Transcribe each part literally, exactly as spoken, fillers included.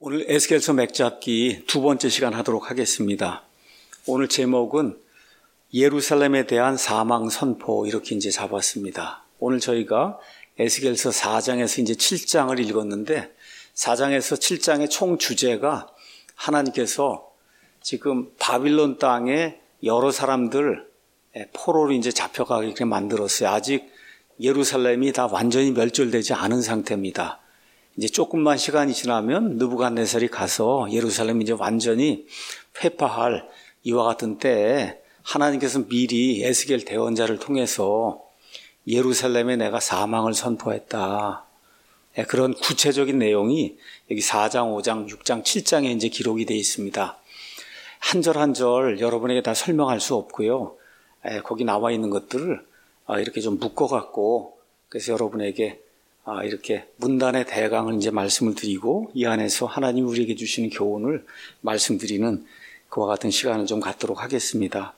오늘 에스겔서 맥잡기 두 번째 시간 하도록 하겠습니다. 오늘 제목은 예루살렘에 대한 사망 선포 이렇게 이제 잡았습니다. 오늘 저희가 에스겔서 사 장에서 이제 칠 장을 읽었는데 사 장에서 칠 장의 총 주제가 하나님께서 지금 바빌론 땅에 여러 사람들 포로로 이제 잡혀가게 만들었어요. 아직 예루살렘이 다 완전히 멸절되지 않은 상태입니다. 이제 조금만 시간이 지나면 느부갓네살이 가서 예루살렘 이제 완전히 회파할 이와 같은 때에 하나님께서 미리 에스겔 대언자를 통해서 예루살렘에 내가 사망을 선포했다. 그런 구체적인 내용이 여기 사 장, 오 장, 육 장, 칠 장에 이제 기록이 되어 있습니다. 한 절 한 절 여러분에게 다 설명할 수 없고요. 거기 나와 있는 것들을 이렇게 좀 묶어갖고 그래서 여러분에게 이렇게 문단의 대강을 이제 말씀을 드리고 이 안에서 하나님 우리에게 주시는 교훈을 말씀드리는 그와 같은 시간을 좀 갖도록 하겠습니다.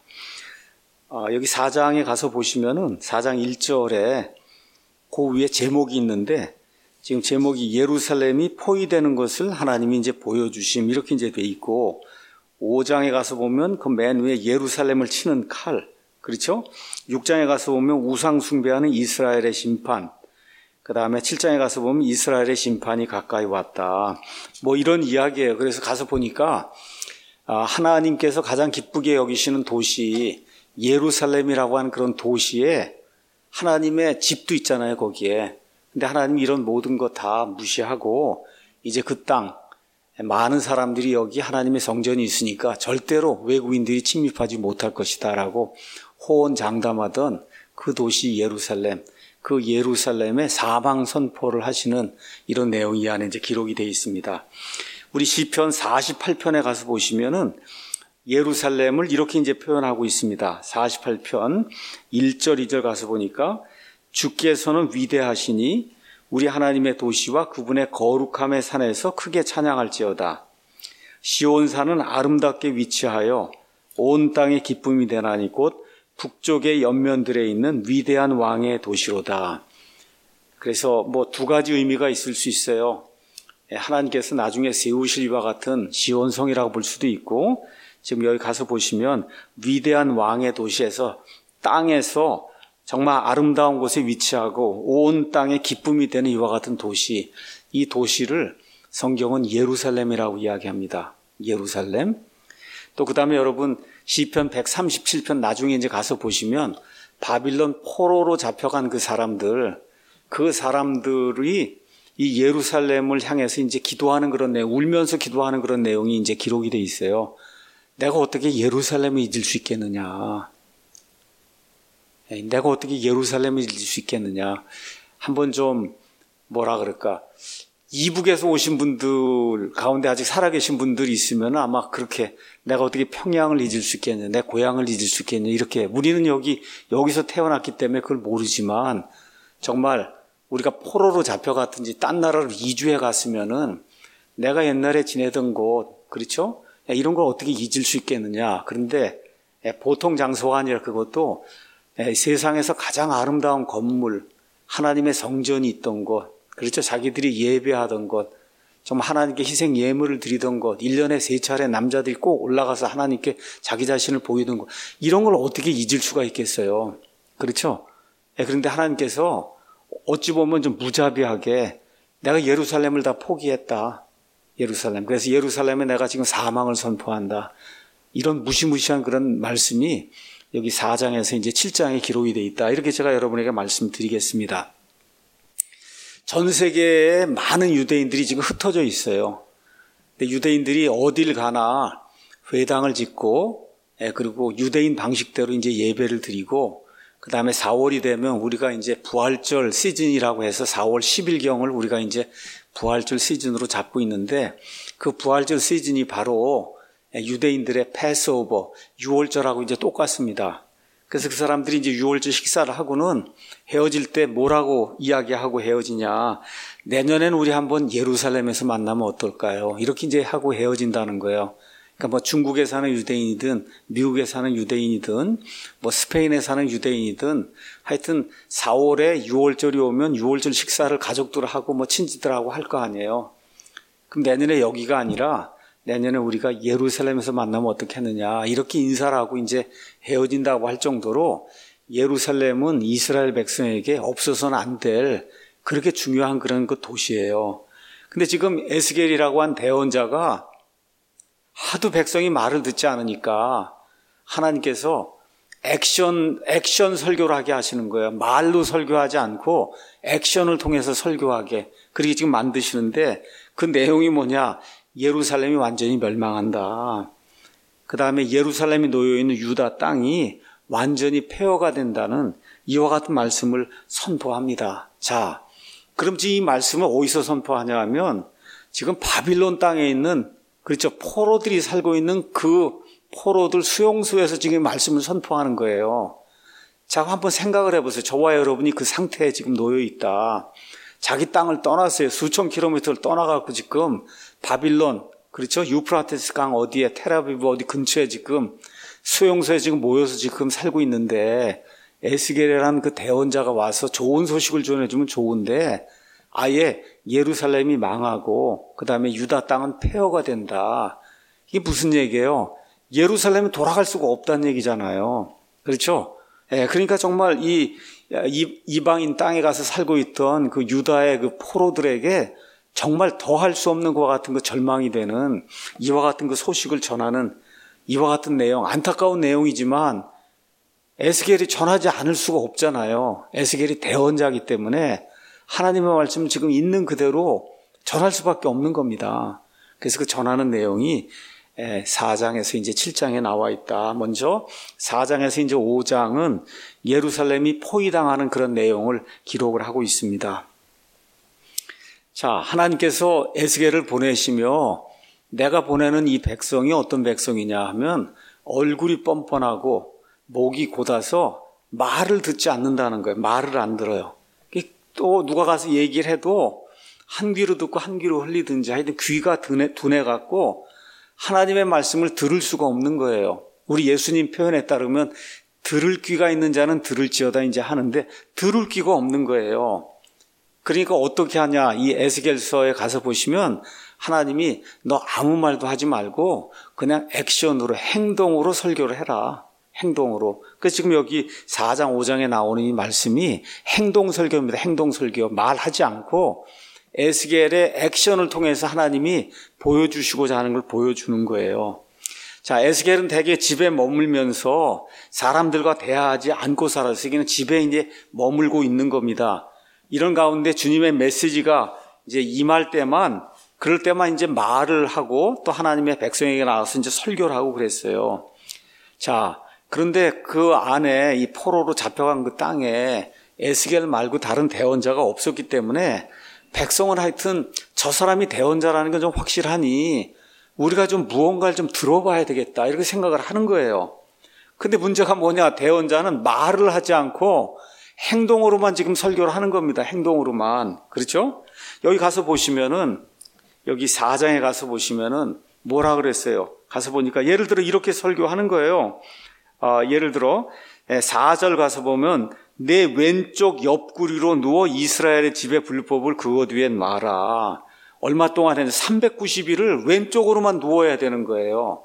여기 사 장에 가서 보시면은 사 장 일 절에 그 위에 제목이 있는데 지금 제목이 예루살렘이 포위되는 것을 하나님이 이제 보여주심 이렇게 이제 돼 있고 오 장에 가서 보면 그 맨 위에 예루살렘을 치는 칼 그렇죠? 육 장에 가서 보면 우상 숭배하는 이스라엘의 심판 그 다음에 칠 장에 가서 보면 이스라엘의 심판이 가까이 왔다. 뭐 이런 이야기예요. 그래서 가서 보니까 하나님께서 가장 기쁘게 여기시는 도시 예루살렘이라고 하는 그런 도시에 하나님의 집도 있잖아요. 거기에. 근데 하나님이 이런 모든 거 다 무시하고 이제 그 땅 많은 사람들이 여기 하나님의 성전이 있으니까 절대로 외국인들이 침입하지 못할 것이다 라고 호언장담하던 그 도시 예루살렘 그 예루살렘의 사망 선포를 하시는 이런 내용이 이 안에 이제 기록이 되어 있습니다. 우리 시편 사십팔 편에 가서 보시면은 예루살렘을 이렇게 이제 표현하고 있습니다. 사십팔 편 일 절 이 절 가서 보니까 주께서는 위대하시니 우리 하나님의 도시와 그분의 거룩함의 산에서 크게 찬양할지어다. 시온산은 아름답게 위치하여 온 땅의 기쁨이 되나니 곧 북쪽의 연면들에 있는 위대한 왕의 도시로다. 그래서 뭐 두 가지 의미가 있을 수 있어요. 하나님께서 나중에 세우실 이와 같은 시온성이라고 볼 수도 있고 지금 여기 가서 보시면 위대한 왕의 도시에서 땅에서 정말 아름다운 곳에 위치하고 온 땅의 기쁨이 되는 이와 같은 도시 이 도시를 성경은 예루살렘이라고 이야기합니다. 예루살렘. 또 그 다음에 여러분 시편 백삼십칠 편 나중에 이제 가서 보시면 바빌론 포로로 잡혀간 그 사람들, 그 사람들이 이 예루살렘을 향해서 이제 기도하는 그런 내용, 울면서 기도하는 그런 내용이 이제 기록이 돼 있어요. 내가 어떻게 예루살렘을 잊을 수 있겠느냐? 내가 어떻게 예루살렘을 잊을 수 있겠느냐? 한번 좀 뭐라 그럴까? 이북에서 오신 분들 가운데 아직 살아계신 분들이 있으면 아마 그렇게 내가 어떻게 평양을 잊을 수 있겠냐, 내 고향을 잊을 수 있겠냐, 이렇게. 우리는 여기, 여기서 태어났기 때문에 그걸 모르지만 정말 우리가 포로로 잡혀갔든지 딴 나라로 이주해 갔으면은 내가 옛날에 지내던 곳, 그렇죠? 이런 걸 어떻게 잊을 수 있겠느냐. 그런데 보통 장소가 아니라 그것도 세상에서 가장 아름다운 건물, 하나님의 성전이 있던 곳, 그렇죠. 자기들이 예배하던 것, 정말 하나님께 희생 예물을 드리던 것, 일 년에 세 차례 남자들이 꼭 올라가서 하나님께 자기 자신을 보이던 것, 이런 걸 어떻게 잊을 수가 있겠어요. 그렇죠. 그런데 하나님께서 어찌 보면 좀 무자비하게 내가 예루살렘을 다 포기했다. 예루살렘. 그래서 예루살렘에 내가 지금 사망을 선포한다. 이런 무시무시한 그런 말씀이 여기 사 장에서 이제 칠 장에 기록이 되어 있다. 이렇게 제가 여러분에게 말씀드리겠습니다. 전 세계에 많은 유대인들이 지금 흩어져 있어요. 근데 유대인들이 어딜 가나 회당을 짓고, 그리고 유대인 방식대로 이제 예배를 드리고, 그 다음에 사월이 되면 우리가 이제 부활절 시즌이라고 해서 사월 십일경을 우리가 이제 부활절 시즌으로 잡고 있는데, 그 부활절 시즌이 바로 유대인들의 패스오버, 유월절하고 이제 똑같습니다. 그래서 그 사람들이 이제 유월절 식사를 하고는 헤어질 때 뭐라고 이야기하고 헤어지냐. 내년에는 우리 한번 예루살렘에서 만나면 어떨까요? 이렇게 이제 하고 헤어진다는 거예요. 그러니까 뭐 중국에 사는 유대인이든 미국에 사는 유대인이든 뭐 스페인에 사는 유대인이든 하여튼 사월에 유월절이 오면 유월절 식사를 가족들 하고 뭐 친지들하고 할 거 아니에요. 그럼 내년에 여기가 아니라 내년에 우리가 예루살렘에서 만나면 어떻게 하느냐 이렇게 인사를 하고 이제 헤어진다고 할 정도로 예루살렘은 이스라엘 백성에게 없어서는 안 될 그렇게 중요한 그런 그 도시예요. 근데 지금 에스겔이라고 한 대언자가 하도 백성이 말을 듣지 않으니까 하나님께서 액션, 액션 설교를 하게 하시는 거예요. 말로 설교하지 않고 액션을 통해서 설교하게. 그렇게 지금 만드시는데 그 내용이 뭐냐? 예루살렘이 완전히 멸망한다. 그 다음에 예루살렘이 놓여있는 유다 땅이 완전히 폐허가 된다는 이와 같은 말씀을 선포합니다. 자, 그럼 지금 이 말씀을 어디서 선포하냐 하면 지금 바빌론 땅에 있는 그렇죠. 포로들이 살고 있는 그 포로들 수용소에서 지금 말씀을 선포하는 거예요. 자, 한번 생각을 해보세요. 저와 여러분이 그 상태에 지금 놓여 있다. 자기 땅을 떠났어요. 수천 킬로미터를 떠나갖고 지금 바빌론, 그렇죠? 유프라테스 강 어디에 텔아비브 어디 근처에 지금 수용소에 지금 모여서 지금 살고 있는데 에스겔이라는 그 대언자가 와서 좋은 소식을 전해주면 좋은데 아예 예루살렘이 망하고 그 다음에 유다 땅은 폐허가 된다. 이게 무슨 얘기예요? 예루살렘은 돌아갈 수가 없다는 얘기잖아요. 그렇죠? 예, 그러니까 정말 이, 이 이방인 땅에 가서 살고 있던 그 유다의 그 포로들에게 정말 더할 수 없는 것과 같은 그 절망이 되는 이와 같은 그 소식을 전하는 이와 같은 내용, 안타까운 내용이지만 에스겔이 전하지 않을 수가 없잖아요. 에스겔이 대언자이기 때문에 하나님의 말씀을 지금 있는 그대로 전할 수밖에 없는 겁니다. 그래서 그 전하는 내용이 사 장에서 이제 칠 장에 나와 있다. 먼저 사 장에서 이제 오 장은 예루살렘이 포위당하는 그런 내용을 기록을 하고 있습니다. 자, 하나님께서 에스겔을 보내시며 내가 보내는 이 백성이 어떤 백성이냐 하면 얼굴이 뻔뻔하고 목이 곧아서 말을 듣지 않는다는 거예요. 말을 안 들어요. 또 누가 가서 얘기를 해도 한 귀로 듣고 한 귀로 흘리든지 하여튼 귀가 둔해, 둔해갖고 하나님의 말씀을 들을 수가 없는 거예요. 우리 예수님 표현에 따르면 들을 귀가 있는 자는 들을지어다 이제 하는데 들을 귀가 없는 거예요. 그러니까 어떻게 하냐? 이 에스겔서에 가서 보시면 하나님이 너 아무 말도 하지 말고 그냥 액션으로 행동으로 설교를 해라. 행동으로. 그래서 지금 여기 사 장 오 장에 나오는 이 말씀이 행동 설교입니다. 행동 설교. 말하지 않고 에스겔의 액션을 통해서 하나님이 보여주시고자 하는 걸 보여주는 거예요. 자, 에스겔은 대개 집에 머물면서 사람들과 대화하지 않고 살았어요. 그냥 집에 이제 머물고 있는 겁니다. 이런 가운데 주님의 메시지가 이제 임할 때만, 그럴 때만 이제 말을 하고 또 하나님의 백성에게 나와서 이제 설교를 하고 그랬어요. 자, 그런데 그 안에 이 포로로 잡혀간 그 땅에 에스겔 말고 다른 대언자가 없었기 때문에 백성은 하여튼 저 사람이 대언자라는 건 좀 확실하니 우리가 좀 무언가를 좀 들어봐야 되겠다 이렇게 생각을 하는 거예요. 근데 문제가 뭐냐? 대언자는 말을 하지 않고 행동으로만 지금 설교를 하는 겁니다. 행동으로만. 그렇죠? 여기 가서 보시면은 여기 사 장에 가서 보시면은 뭐라 그랬어요? 가서 보니까 예를 들어 이렇게 설교하는 거예요. 어, 예를 들어 사 절 가서 보면 내 왼쪽 옆구리로 누워 이스라엘의 집의 불법을 그것 위에 놔라. 얼마 동안 했는데 삼백구십 일을 왼쪽으로만 누워야 되는 거예요.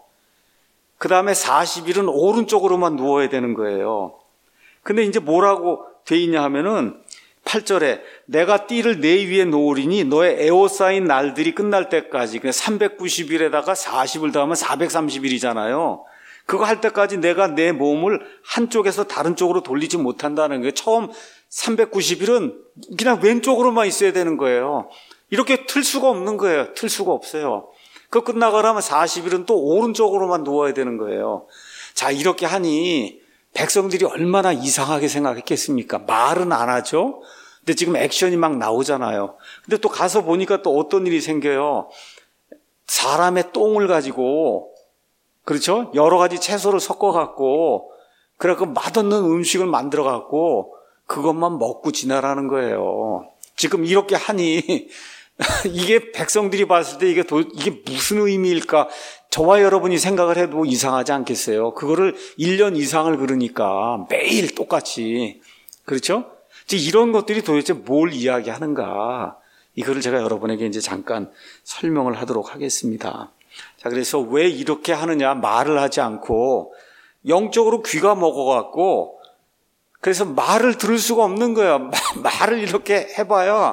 그 다음에 사십 일은 오른쪽으로만 누워야 되는 거예요. 근데 이제 뭐라고 돼 있냐 하면은 팔 절에 내가 띠를 내 위에 놓으리니 너의 에워싸인 날들이 끝날 때까지, 그냥 삼백구십 일에다가 사십을 더하면 사백삼십 일이잖아요. 그거 할 때까지 내가 내 몸을 한쪽에서 다른 쪽으로 돌리지 못한다는 거예요. 처음 삼백구십 일은 그냥 왼쪽으로만 있어야 되는 거예요. 이렇게 틀 수가 없는 거예요. 틀 수가 없어요. 그거 끝나가라면 사십 일은 또 오른쪽으로만 누워야 되는 거예요. 자, 이렇게 하니 백성들이 얼마나 이상하게 생각했겠습니까? 말은 안 하죠. 근데 지금 액션이 막 나오잖아요. 근데 또 가서 보니까 또 어떤 일이 생겨요. 사람의 똥을 가지고, 그렇죠? 여러 가지 채소를 섞어갖고, 그래갖고 맛없는 음식을 만들어갖고, 그것만 먹고 지나라는 거예요. 지금 이렇게 하니, 이게 백성들이 봤을 때 이게, 도, 이게 무슨 의미일까? 저와 여러분이 생각을 해도 이상하지 않겠어요? 그거를 일 년 이상을 그러니까 매일 똑같이. 그렇죠? 이런 것들이 도대체 뭘 이야기하는가? 이거를 제가 여러분에게 이제 잠깐 설명을 하도록 하겠습니다. 자, 그래서 왜 이렇게 하느냐 말을 하지 않고 영적으로 귀가 먹어갖고 그래서 말을 들을 수가 없는 거예요. 말을 이렇게 해봐야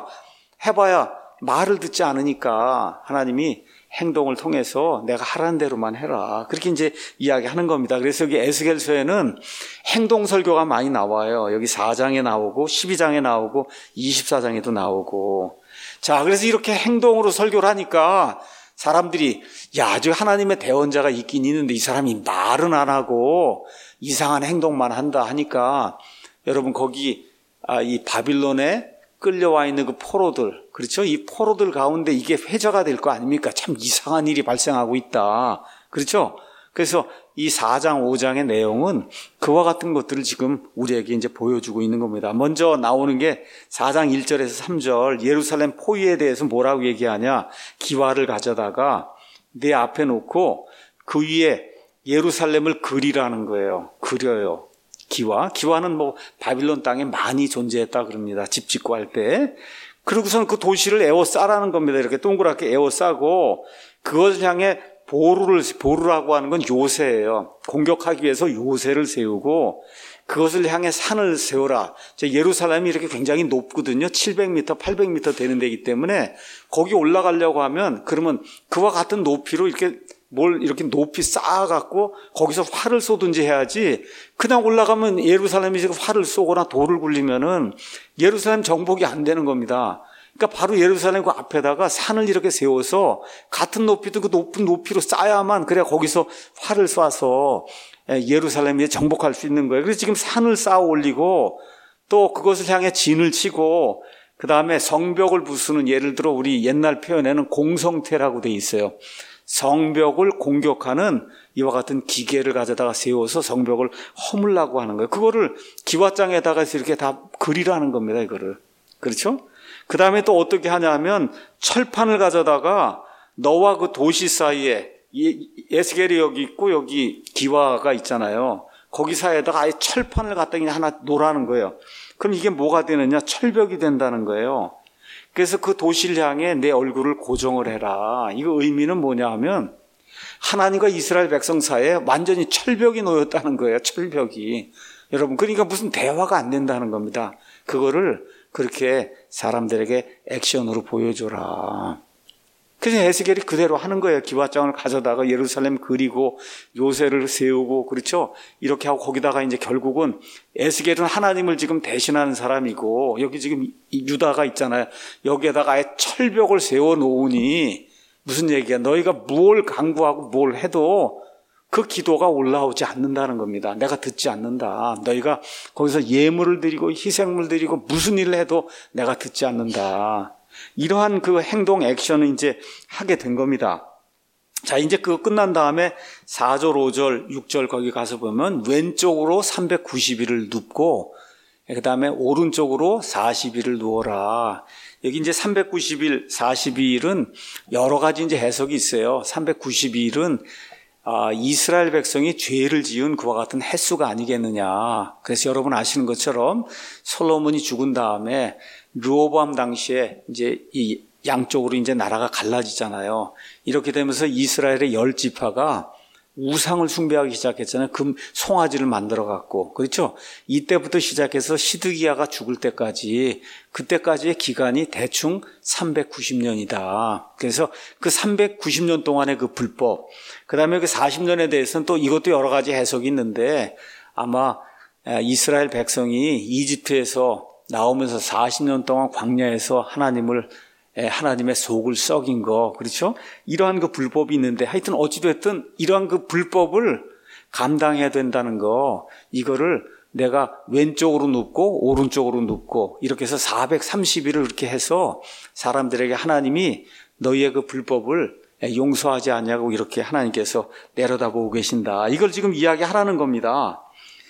해봐야 말을 듣지 않으니까 하나님이 행동을 통해서 내가 하라는 대로만 해라. 그렇게 이제 이야기하는 겁니다. 그래서 여기 에스겔서에는 행동 설교가 많이 나와요. 여기 사 장에 나오고 십이 장에 나오고 이십사 장에도 나오고. 자, 그래서 이렇게 행동으로 설교를 하니까 사람들이 야, 저 하나님의 대언자가 있긴 있는데 이 사람이 말은 안 하고 이상한 행동만 한다 하니까 여러분 거기 아, 이 바빌론에 끌려와 있는 그 포로들, 그렇죠? 이 포로들 가운데 이게 회자가 될 거 아닙니까? 참 이상한 일이 발생하고 있다. 그렇죠? 그래서 이 사 장, 오 장의 내용은 그와 같은 것들을 지금 우리에게 이제 보여주고 있는 겁니다. 먼저 나오는 게 사 장 일 절에서 삼 절, 예루살렘 포위에 대해서 뭐라고 얘기하냐? 기와를 가져다가 내 앞에 놓고 그 위에 예루살렘을 그리라는 거예요. 그려요. 기와. 기와는 뭐 바빌론 땅에 많이 존재했다 그럽니다. 집 짓고 할 때. 그러고서는 그 도시를 에워싸라는 겁니다. 이렇게 동그랗게 에워싸고 그것을 향해 보루를, 보루라고 하는 건 요새예요. 공격하기 위해서 요새를 세우고 그것을 향해 산을 세워라. 예루살렘이 이렇게 굉장히 높거든요. 칠백 미터, 팔백 미터 되는 데이기 때문에 거기 올라가려고 하면 그러면 그와 같은 높이로 이렇게 뭘 이렇게 높이 쌓아갖고 거기서 활을 쏘든지 해야지 그냥 올라가면 예루살렘이 지금 활을 쏘거나 돌을 굴리면은 예루살렘 정복이 안 되는 겁니다. 그러니까 바로 예루살렘 그 앞에다가 산을 이렇게 세워서 같은 높이도 그 높은 높이로 쌓아야만 그래야 거기서 활을 쏴서 예루살렘에 정복할 수 있는 거예요. 그래서 지금 산을 쌓아 올리고 또 그것을 향해 진을 치고 그 다음에 성벽을 부수는 예를 들어 우리 옛날 표현에는 공성태라고 돼 있어요. 성벽을 공격하는 이와 같은 기계를 가져다가 세워서 성벽을 허물라고 하는 거예요. 그거를 기와장에다가 이렇게 다 그리라는 겁니다. 이거를. 그렇죠? 그 다음에 또 어떻게 하냐면 철판을 가져다가 너와 그 도시 사이에 에스겔이 여기 있고 여기 기와가 있잖아요. 거기 사이에다가 아예 철판을 갖다 그냥 하나 놓으라는 거예요. 그럼 이게 뭐가 되느냐? 철벽이 된다는 거예요. 그래서 그 도시를 향해 내 얼굴을 고정을 해라. 이거 의미는 뭐냐 하면 하나님과 이스라엘 백성 사이에 완전히 철벽이 놓였다는 거예요. 철벽이. 여러분, 그러니까 무슨 대화가 안 된다는 겁니다. 그거를 그렇게 사람들에게 액션으로 보여줘라. 그래서 에스겔이 그대로 하는 거예요. 기와장을 가져다가 예루살렘 그리고 요새를 세우고, 그렇죠? 이렇게 하고 거기다가 이제 결국은 에스겔은 하나님을 지금 대신하는 사람이고, 여기 지금 유다가 있잖아요. 여기에다가 아예 철벽을 세워 놓으니 무슨 얘기야? 너희가 뭘 강구하고 뭘 해도 그 기도가 올라오지 않는다는 겁니다. 내가 듣지 않는다. 너희가 거기서 예물을 드리고 희생물 드리고 무슨 일을 해도 내가 듣지 않는다. 이러한 그 행동 액션을 이제 하게 된 겁니다. 자, 이제 그거 끝난 다음에 사 절, 오 절, 육 절 거기 가서 보면 왼쪽으로 삼백구십 일을 눕고 그 다음에 오른쪽으로 사십 일을 누워라. 여기 이제 삼백구십 일, 사십이 일은 여러 가지 이제 해석이 있어요. 삼백구십이 일은 아, 이스라엘 백성이 죄를 지은 그와 같은 횟수가 아니겠느냐. 그래서 여러분 아시는 것처럼 솔로몬이 죽은 다음에 르호보암 당시에 이제 이 양쪽으로 이제 나라가 갈라지잖아요. 이렇게 되면서 이스라엘의 열 지파가 우상을 숭배하기 시작했잖아요. 금 송아지를 만들어 갖고. 그렇죠? 이때부터 시작해서 시드기야가 죽을 때까지, 그때까지의 기간이 대충 삼백구십 년이다. 그래서 그 삼백구십 년 동안의 그 불법, 그 다음에 그 사십 년에 대해서는 또 이것도 여러 가지 해석이 있는데 아마 이스라엘 백성이 이집트에서 나오면서 사십 년 동안 광야에서 하나님을 하나님의 속을 썩인 거, 그렇죠? 이러한 그 불법이 있는데 하여튼 어찌됐든 이러한 그 불법을 감당해야 된다는 거, 이거를 내가 왼쪽으로 눕고 오른쪽으로 눕고 이렇게 해서 사백삼십 일을 이렇게 해서 사람들에게 하나님이 너희의 그 불법을 용서하지 않냐고 이렇게 하나님께서 내려다보고 계신다. 이걸 지금 이야기하라는 겁니다.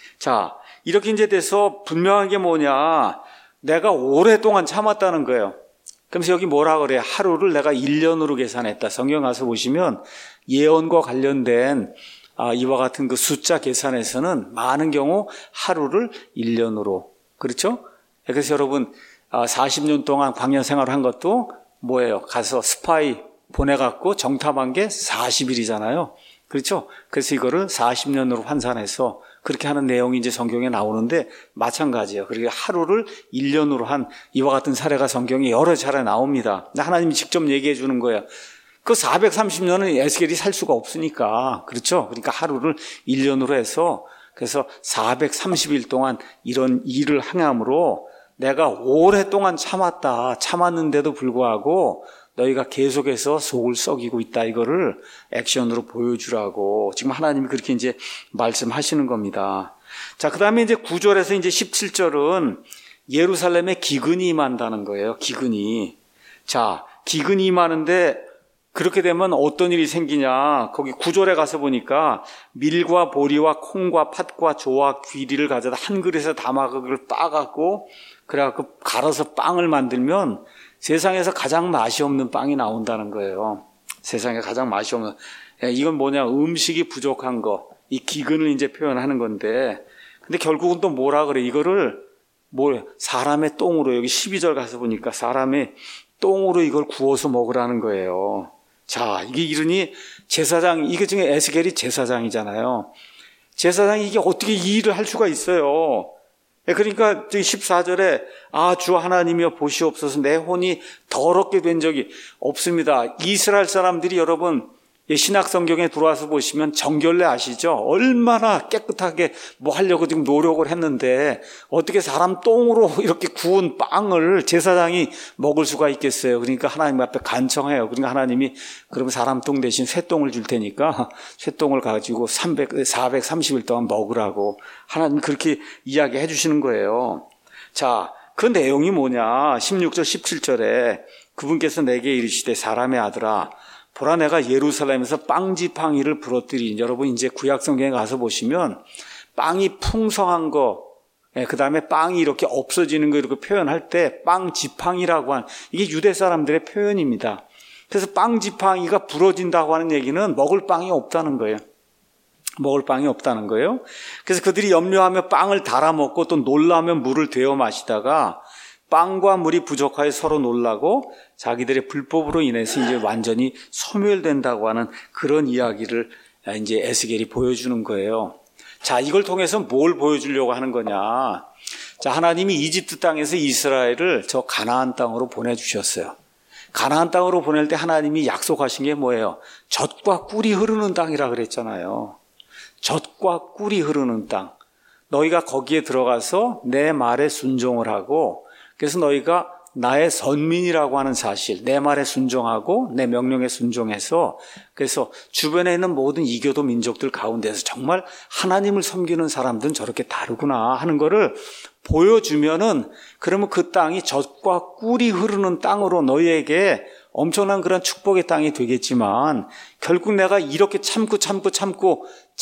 자, 이렇게 이제 돼서 분명한 게 뭐냐? 내가 오랫동안 참았다는 거예요. 그러면서 여기 뭐라 그래요? 하루를 내가 일 년으로 계산했다. 성경 가서 보시면 예언과 관련된 아, 이와 같은 그 숫자 계산에서는 많은 경우 하루를 일 년으로. 그렇죠? 그래서 여러분, 사십 년 동안 광야 생활을 한 것도 뭐예요? 가서 스파이 보내갖고 정탐한 게 사십 일이잖아요. 그렇죠? 그래서 이거를 사십 년으로 환산해서 그렇게 하는 내용이 이제 성경에 나오는데 마찬가지예요. 그리고 하루를 일 년으로 한 이와 같은 사례가 성경에 여러 차례 나옵니다. 하나님이 직접 얘기해 주는 거예요. 그 사백삼십 년은 에스겔이 살 수가 없으니까. 그렇죠? 그러니까 하루를 일 년으로 해서 그래서 사백삼십 일 동안 이런 일을 행함으로 내가 오랫동안 참았다. 참았는데도 불구하고 너희가 계속해서 속을 썩이고 있다. 이거를 액션으로 보여주라고 지금 하나님이 그렇게 이제 말씀하시는 겁니다. 자, 그 다음에 이제 구 절에서 이제 십칠 절은 예루살렘에 기근이 임한다는 거예요. 기근이. 자, 기근이 임하는데 그렇게 되면 어떤 일이 생기냐. 거기 구 절에 가서 보니까 밀과 보리와 콩과 팥과 조와 귀리를 가져다 한 그릇에 담아 그걸 빠갖고 그래갖고 갈아서 빵을 만들면 세상에서 가장 맛이 없는 빵이 나온다는 거예요. 세상에 가장 맛이 없는. 이건 뭐냐. 음식이 부족한 거. 이 기근을 이제 표현하는 건데. 근데 결국은 또 뭐라 그래. 이거를 뭐 사람의 똥으로 여기 십이 절 가서 보니까 사람의 똥으로 이걸 구워서 먹으라는 거예요. 자, 이게 이러니 제사장, 이게 중에 에스겔이 제사장이잖아요. 제사장이 이게 어떻게 이 일을 할 수가 있어요. 그러니까 십사 절에 아, 주 하나님이여 보시옵소서 내 혼이 더럽게 된 적이 없습니다. 이스라엘 사람들이 여러분 신약 성경에 들어와서 보시면 정결례 아시죠? 얼마나 깨끗하게 뭐 하려고 지금 노력을 했는데 어떻게 사람 똥으로 이렇게 구운 빵을 제사장이 먹을 수가 있겠어요? 그러니까 하나님 앞에 간청해요. 그러니까 하나님이 그러면 사람 똥 대신 쇠똥을 줄 테니까 쇠똥을 가지고 삼백, 사백삼십 일 동안 먹으라고 하나님 그렇게 이야기해 주시는 거예요. 자, 그 내용이 뭐냐? 십육 절, 십칠 절에 그분께서 내게 이르시되 사람의 아들아 보라 내가 예루살렘에서 빵 지팡이를 부러뜨리니 여러분 이제 구약 성경에 가서 보시면 빵이 풍성한 거, 그 다음에 빵이 이렇게 없어지는 거 이렇게 표현할 때 빵 지팡이라고 하는 이게 유대 사람들의 표현입니다. 그래서 빵 지팡이가 부러진다고 하는 얘기는 먹을 빵이 없다는 거예요. 먹을 빵이 없다는 거예요. 그래서 그들이 염려하며 빵을 달아 먹고 또 놀라면 물을 데워 마시다가 빵과 물이 부족하여 서로 놀라고 자기들의 불법으로 인해서 이제 완전히 소멸된다고 하는 그런 이야기를 이제 에스겔이 보여주는 거예요. 자, 이걸 통해서 뭘 보여주려고 하는 거냐. 자, 하나님이 이집트 땅에서 이스라엘을 저 가나안 땅으로 보내주셨어요. 가나안 땅으로 보낼 때 하나님이 약속하신 게 뭐예요? 젖과 꿀이 흐르는 땅이라 그랬잖아요. 젖과 꿀이 흐르는 땅. 너희가 거기에 들어가서 내 말에 순종을 하고 그래서 너희가 나의 선민이라고 하는 사실, 내 말에 순종하고 내 명령에 순종해서 그래서 주변에 있는 모든 이교도 민족들 가운데서 정말 하나님을 섬기는 사람들은 저렇게 다르구나 하는 거를 보여주면은 그러면 그 땅이 젖과 꿀이 흐르는 땅으로 너희에게 엄청난 그런 축복의 땅이 되겠지만 결국 내가 이렇게 참고 참고 참고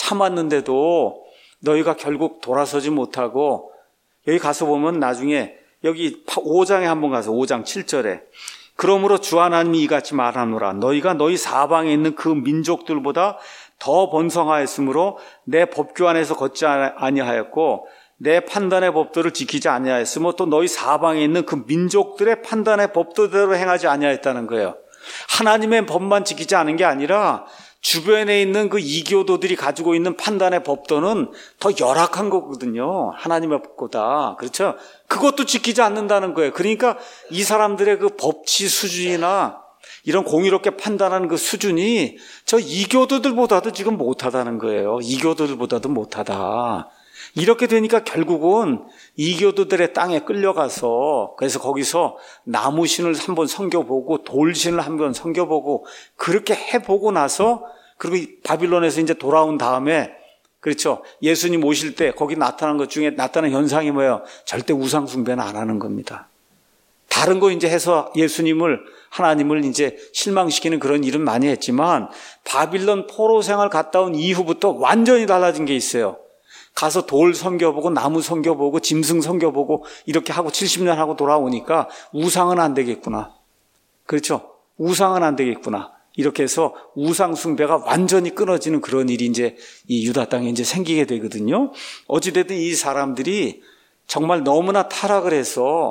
참았는데도 너희가 결국 돌아서지 못하고 여기 가서 보면 나중에 여기 오 장에 한번 가서 오 장 칠 절에 그러므로 주 하나님이 이같이 말하노라 너희가 너희 사방에 있는 그 민족들보다 더 번성하였으므로 내 법규 안에서 걷지 아니하였고 내 판단의 법도를 지키지 아니하였으며 또 너희 사방에 있는 그 민족들의 판단의 법도대로 행하지 아니하였다는 거예요. 하나님의 법만 지키지 않은 게 아니라 주변에 있는 그 이교도들이 가지고 있는 판단의 법도는 더 열악한 거거든요. 하나님의 법보다. 그렇죠? 그것도 지키지 않는다는 거예요. 그러니까 이 사람들의 그 법치 수준이나 이런 공의롭게 판단하는 그 수준이 저 이교도들보다도 지금 못하다는 거예요. 이교도들보다도 못하다. 이렇게 되니까 결국은 이교도들의 땅에 끌려가서 그래서 거기서 나무신을 한번 섬겨보고 돌신을 한번 섬겨보고 그렇게 해보고 나서 그리고 바빌론에서 이제 돌아온 다음에 그렇죠. 예수님 오실 때 거기 나타난 것 중에 나타난 현상이 뭐예요? 절대 우상 숭배는 안 하는 겁니다. 다른 거 이제 해서 예수님을 하나님을 이제 실망시키는 그런 일은 많이 했지만 바빌론 포로 생활 갔다 온 이후부터 완전히 달라진 게 있어요. 가서 돌 섬겨보고 나무 섬겨보고 짐승 섬겨보고 이렇게 하고 칠십 년 하고 돌아오니까 우상은 안 되겠구나. 그렇죠? 우상은 안 되겠구나. 이렇게 해서 우상 숭배가 완전히 끊어지는 그런 일이 이제 이 유다 땅에 이제 생기게 되거든요. 어찌됐든 이 사람들이 정말 너무나 타락을 해서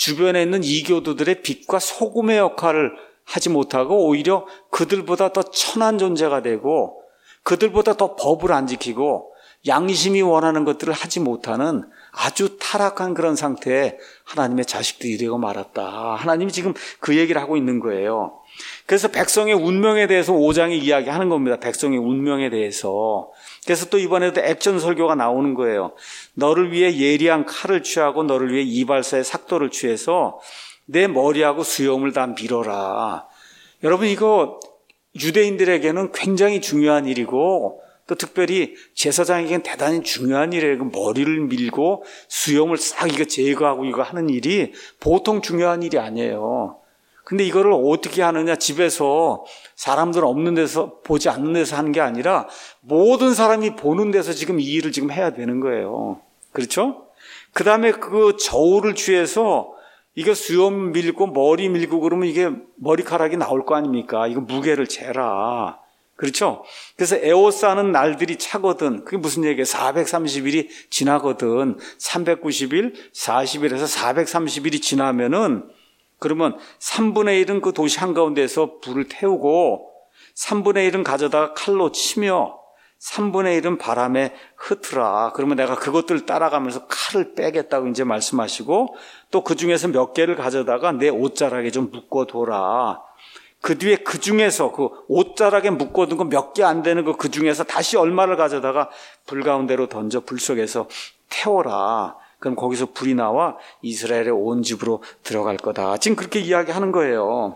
주변에 있는 이교도들의 빛과 소금의 역할을 하지 못하고 오히려 그들보다 더 천한 존재가 되고 그들보다 더 법을 안 지키고 양심이 원하는 것들을 하지 못하는 아주 타락한 그런 상태에 하나님의 자식들이 되고 말았다. 하나님이 지금 그 얘기를 하고 있는 거예요. 그래서 백성의 운명에 대해서 오 장이 이야기하는 겁니다. 백성의 운명에 대해서. 그래서 또 이번에도 액션 설교가 나오는 거예요. 너를 위해 예리한 칼을 취하고 너를 위해 이발사의 삭도를 취해서 내 머리하고 수염을 다 밀어라. 여러분, 이거 유대인들에게는 굉장히 중요한 일이고 또 특별히 제사장에게는 대단히 중요한 일이에요. 머리를 밀고 수염을 싹 이거 제거하고 이거 하는 일이 보통 중요한 일이 아니에요. 근데 이거를 어떻게 하느냐, 집에서 사람들 없는 데서 보지 않는 데서 하는 게 아니라 모든 사람이 보는 데서 지금 이 일을 지금 해야 되는 거예요. 그렇죠? 그 다음에 그 저울을 취해서 이거 수염 밀고 머리 밀고 그러면 이게 머리카락이 나올 거 아닙니까? 이거 무게를 재라. 그렇죠? 그래서 에워싸는 날들이 차거든. 그게 무슨 얘기예요? 사백삼십 일이 지나거든. 삼백구십 일, 사십 일에서 사백삼십 일이 지나면은 그러면 삼분의 일은 그 도시 한가운데에서 불을 태우고 삼분의 일은 가져다가 칼로 치며 삼분의 일은 바람에 흩으라. 그러면 내가 그것들 따라가면서 칼을 빼겠다고 이제 말씀하시고 또 그 중에서 몇 개를 가져다가 내 옷자락에 좀 묶어둬라. 그 뒤에 그 중에서 그 옷자락에 묶어둔 거 몇 개 안 되는 거 그 중에서 다시 얼마를 가져다가 불 가운데로 던져 불 속에서 태워라. 그럼 거기서 불이 나와 이스라엘의 온 집으로 들어갈 거다. 지금 그렇게 이야기하는 거예요.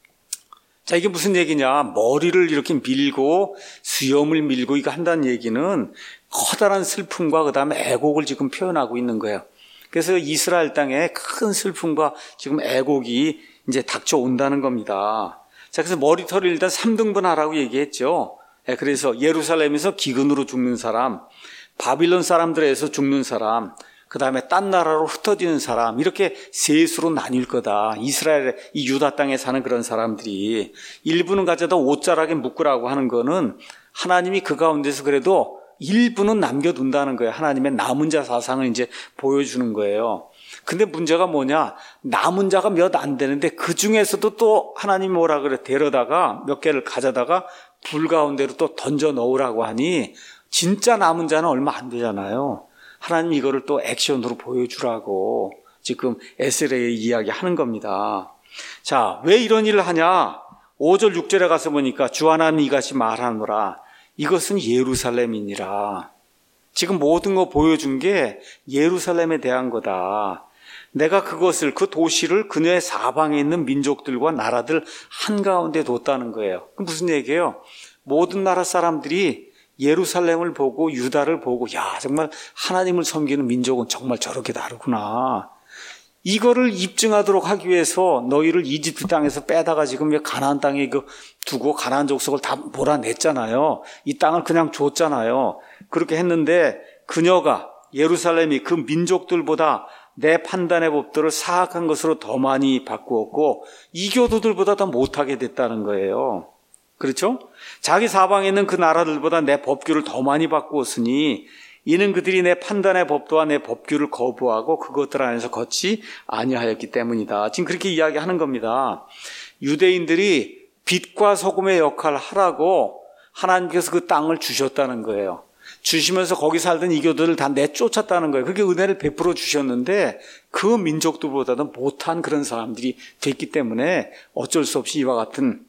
자, 이게 무슨 얘기냐? 머리를 이렇게 밀고 수염을 밀고 이거 한다는 얘기는 커다란 슬픔과 그 다음에 애곡을 지금 표현하고 있는 거예요. 그래서 이스라엘 땅에 큰 슬픔과 지금 애곡이 이제 닥쳐온다는 겁니다. 자, 그래서 머리털을 일단 삼 등분하라고 얘기했죠. 그래서 예루살렘에서 기근으로 죽는 사람, 바빌론 사람들에서 죽는 사람, 그 다음에 딴 나라로 흩어지는 사람, 이렇게 세 수로 나뉠 거다. 이스라엘, 이 유다 땅에 사는 그런 사람들이 일부는 가져다 옷자락에 묶으라고 하는 거는 하나님이 그 가운데서 그래도 일부는 남겨둔다는 거예요. 하나님의 남은 자 사상을 이제 보여주는 거예요. 근데 문제가 뭐냐? 남은 자가 몇 안 되는데 그 중에서도 또 하나님이 뭐라 그래? 데려다가 몇 개를 가져다가 불 가운데로 또 던져 넣으라고 하니 진짜 남은 자는 얼마 안 되잖아요. 하나님 이거를 또 액션으로 보여주라고 지금 에스겔에 이야기하는 겁니다. 자, 왜 이런 일을 하냐? 오 절 육 절에 가서 보니까 주 하나님 이같이 말하노라. 이것은 예루살렘이니라. 지금 모든 거 보여준 게 예루살렘에 대한 거다. 내가 그것을, 그 도시를 그녀의 사방에 있는 민족들과 나라들 한가운데 뒀다는 거예요. 그 무슨 얘기예요? 모든 나라 사람들이 예루살렘을 보고 유다를 보고 야, 정말 하나님을 섬기는 민족은 정말 저렇게 다르구나. 이거를 입증하도록 하기 위해서 너희를 이집트 땅에서 빼다가 지금 왜 가나안 땅에 그 두고 가나안 족속을 다 몰아냈잖아요. 이 땅을 그냥 줬잖아요. 그렇게 했는데 그녀가, 예루살렘이 그 민족들보다 내 판단의 법도를 사악한 것으로 더 많이 바꾸었고 이교도들보다 더 못하게 됐다는 거예요. 그렇죠? 자기 사방에 있는 그 나라들보다 내 법규를 더 많이 바꾸었으니 이는 그들이 내 판단의 법도와 내 법규를 거부하고 그것들 안에서 걷지 아니하였기 때문이다. 지금 그렇게 이야기하는 겁니다. 유대인들이 빛과 소금의 역할을 하라고 하나님께서 그 땅을 주셨다는 거예요. 주시면서 거기 살던 이교도를 다 내쫓았다는 거예요. 그게 은혜를 베풀어 주셨는데 그 민족들보다도 못한 그런 사람들이 됐기 때문에 어쩔 수 없이 이와 같은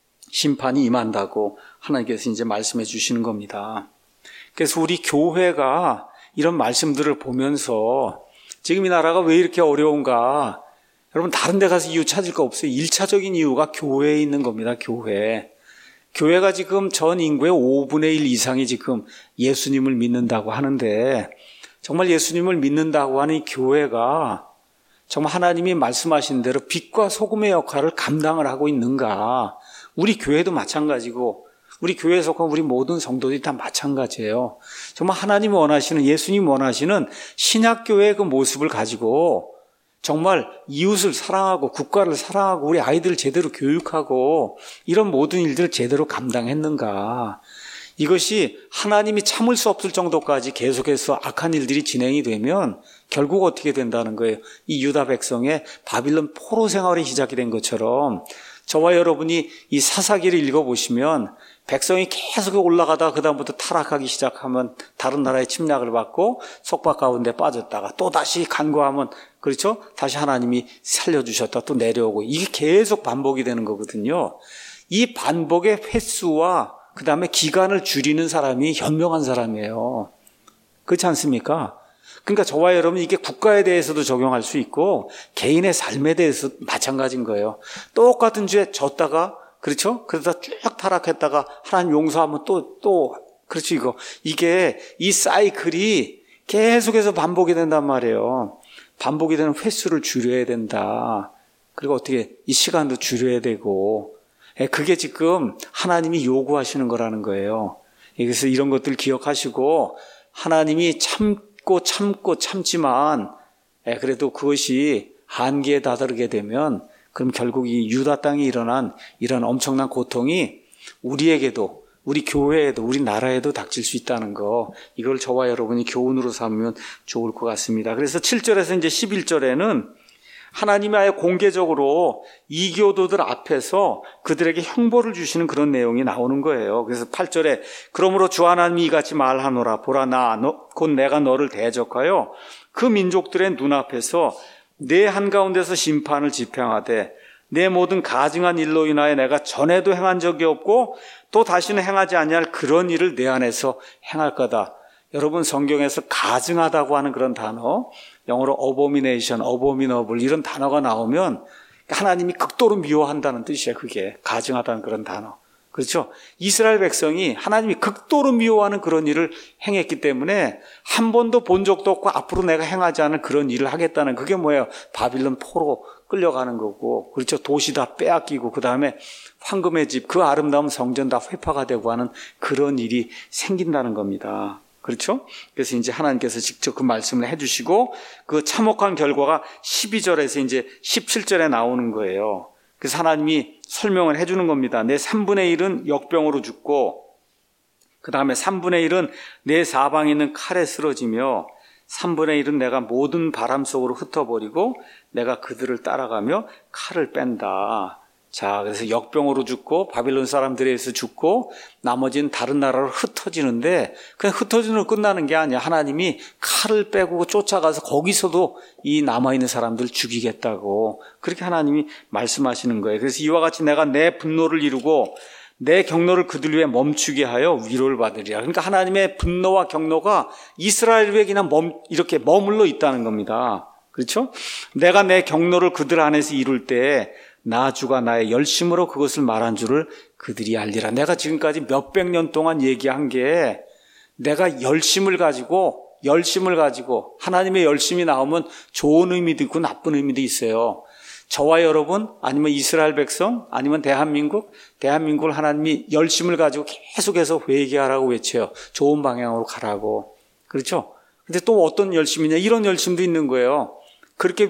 심판이 임한다고 하나님께서 이제 말씀해 주시는 겁니다. 그래서 우리 교회가 이런 말씀들을 보면서 지금 이 나라가 왜 이렇게 어려운가? 여러분 다른 데 가서 이유 찾을 거 없어요. 일차적인 이유가 교회에 있는 겁니다. 교회. 교회가 지금 전 인구의 오분의 일 이상이 지금 예수님을 믿는다고 하는데 정말 예수님을 믿는다고 하는 이 교회가 정말 하나님이 말씀하신 대로 빛과 소금의 역할을 감당을 하고 있는가? 우리 교회도 마찬가지고 우리 교회에 속한 우리 모든 성도들이 다 마찬가지예요. 정말 하나님이 원하시는, 예수님이 원하시는 신약교회의 그 모습을 가지고 정말 이웃을 사랑하고 국가를 사랑하고 우리 아이들을 제대로 교육하고 이런 모든 일들을 제대로 감당했는가. 이것이 하나님이 참을 수 없을 정도까지 계속해서 악한 일들이 진행이 되면 결국 어떻게 된다는 거예요. 이 유다 백성의 바빌론 포로 생활이 시작이 된 것처럼 저와 여러분이 이 사사기를 읽어보시면 백성이 계속 올라가다가 그다음부터 타락하기 시작하면 다른 나라의 침략을 받고 속박 가운데 빠졌다가 또 다시 간구하면 그렇죠? 다시 하나님이 살려주셨다 또 내려오고 이게 계속 반복이 되는 거거든요. 이 반복의 횟수와 그 다음에 기간을 줄이는 사람이 현명한 사람이에요. 그렇지 않습니까? 그러니까 저와 여러분 이게 국가에 대해서도 적용할 수 있고 개인의 삶에 대해서 마찬가지인 거예요. 똑같은 죄 졌다가 그렇죠? 그러다 쭉 타락했다가 하나님 용서하면 또, 또, 그렇죠, 이거. 이게 이 사이클이 계속해서 반복이 된단 말이에요. 반복이 되는 횟수를 줄여야 된다. 그리고 어떻게 이 시간도 줄여야 되고. 그게 지금 하나님이 요구하시는 거라는 거예요. 그래서 이런 것들 기억하시고 하나님이 참고 참고 참지만 그래도 그것이 한계에 다다르게 되면 그럼 결국 이 유다 땅에 일어난 이런 엄청난 고통이 우리에게도 우리 교회에도 우리 나라에도 닥칠 수 있다는 거 이걸 저와 여러분이 교훈으로 삼으면 좋을 것 같습니다. 그래서 칠 절에서 이제 십일 절에는 하나님이 아예 공개적으로 이교도들 앞에서 그들에게 형벌을 주시는 그런 내용이 나오는 거예요. 그래서 팔 절에 그러므로 주 하나님이 이같이 말하노라 보라 나 곧 내가 너를 대적하여 그 민족들의 눈앞에서 내 한가운데서 심판을 집행하되 내 모든 가증한 일로 인하여 내가 전에도 행한 적이 없고 또 다시는 행하지 아니할 그런 일을 내 안에서 행할 거다. 여러분 성경에서 가증하다고 하는 그런 단어 영어로 abomination, abominable 이런 단어가 나오면 하나님이 극도로 미워한다는 뜻이에요. 그게 가증하다는 그런 단어. 그렇죠? 이스라엘 백성이 하나님이 극도로 미워하는 그런 일을 행했기 때문에 한 번도 본 적도 없고 앞으로 내가 행하지 않을 그런 일을 하겠다는 그게 뭐예요? 바빌론 포로 끌려가는 거고 그렇죠? 도시 다 빼앗기고 그 다음에 황금의 집 그 아름다운 성전 다 회파가 되고 하는 그런 일이 생긴다는 겁니다. 그렇죠? 그래서 이제 하나님께서 직접 그 말씀을 해주시고 그 참혹한 결과가 십이 절에서 이제 십칠 절에 나오는 거예요. 그래서 하나님이 설명을 해주는 겁니다. 내 삼분의 일은 역병으로 죽고 그 다음에 삼분의 일은 내 사방에 있는 칼에 쓰러지며 삼분의 일은 내가 모든 바람 속으로 흩어버리고 내가 그들을 따라가며 칼을 뺀다. 자, 그래서 역병으로 죽고 바빌론 사람들에 의해서 죽고 나머지는 다른 나라로 흩어지는데 그냥 흩어지는 끝나는 게 아니야. 하나님이 칼을 빼고 쫓아가서 거기서도 이 남아있는 사람들을 죽이겠다고 그렇게 하나님이 말씀하시는 거예요. 그래서 이와 같이 내가 내 분노를 이루고 내 경노를 그들 위해 멈추게 하여 위로를 받으리라. 그러니까 하나님의 분노와 경노가 이스라엘에게 그냥 멈, 이렇게 머물러 있다는 겁니다. 그렇죠? 내가 내 경노를 그들 안에서 이룰 때 나 주가 나의 열심으로 그것을 말한 줄을 그들이 알리라. 내가 지금까지 몇백 년 동안 얘기한 게 내가 열심을 가지고 열심을 가지고 하나님의 열심이 나오면 좋은 의미도 있고 나쁜 의미도 있어요. 저와 여러분 아니면 이스라엘 백성 아니면 대한민국 대한민국을 하나님이 열심을 가지고 계속해서 회개하라고 외쳐요. 좋은 방향으로 가라고. 그렇죠? 근데 또 어떤 열심이냐 이런 열심도 있는 거예요. 그렇게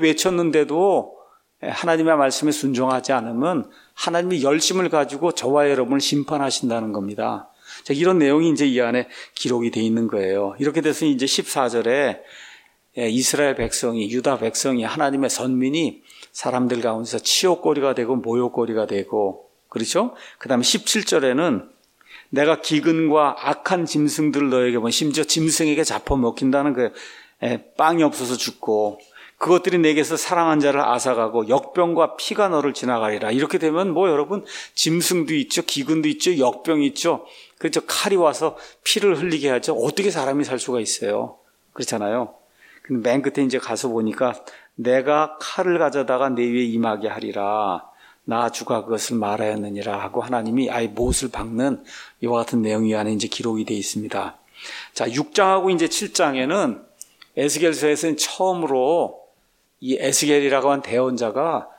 외쳤는데도 하나님의 말씀에 순종하지 않으면 하나님이 열심을 가지고 저와 여러분을 심판하신다는 겁니다. 자, 이런 내용이 이제 이 안에 기록이 되어 있는 거예요. 이렇게 돼서 이제 십사 절에 이스라엘 백성이, 유다 백성이, 하나님의 선민이 사람들 가운데서 치욕거리가 되고 모욕거리가 되고, 그렇죠? 그 다음에 십칠 절에는 내가 기근과 악한 짐승들을 너에게 보면 심지어 짐승에게 잡아먹힌다는 거예요. 빵이 없어서 죽고, 그것들이 내게서 사랑한 자를 앗아가고 역병과 피가 너를 지나가리라. 이렇게 되면 뭐 여러분 짐승도 있죠. 기근도 있죠. 역병이 있죠. 그렇죠. 칼이 와서 피를 흘리게 하죠. 어떻게 사람이 살 수가 있어요. 그렇잖아요. 근데 맨 끝에 이제 가서 보니까 내가 칼을 가져다가 내 위에 임하게 하리라. 나 주가 그것을 말하였느니라 하고 하나님이 아예 못을 박는 이와 같은 내용이 안에 이제 기록이 되어 있습니다. 자, 육 장하고 이제 칠 장에는 에스겔서에서는 처음으로 이 에스겔이라고 한 대언자가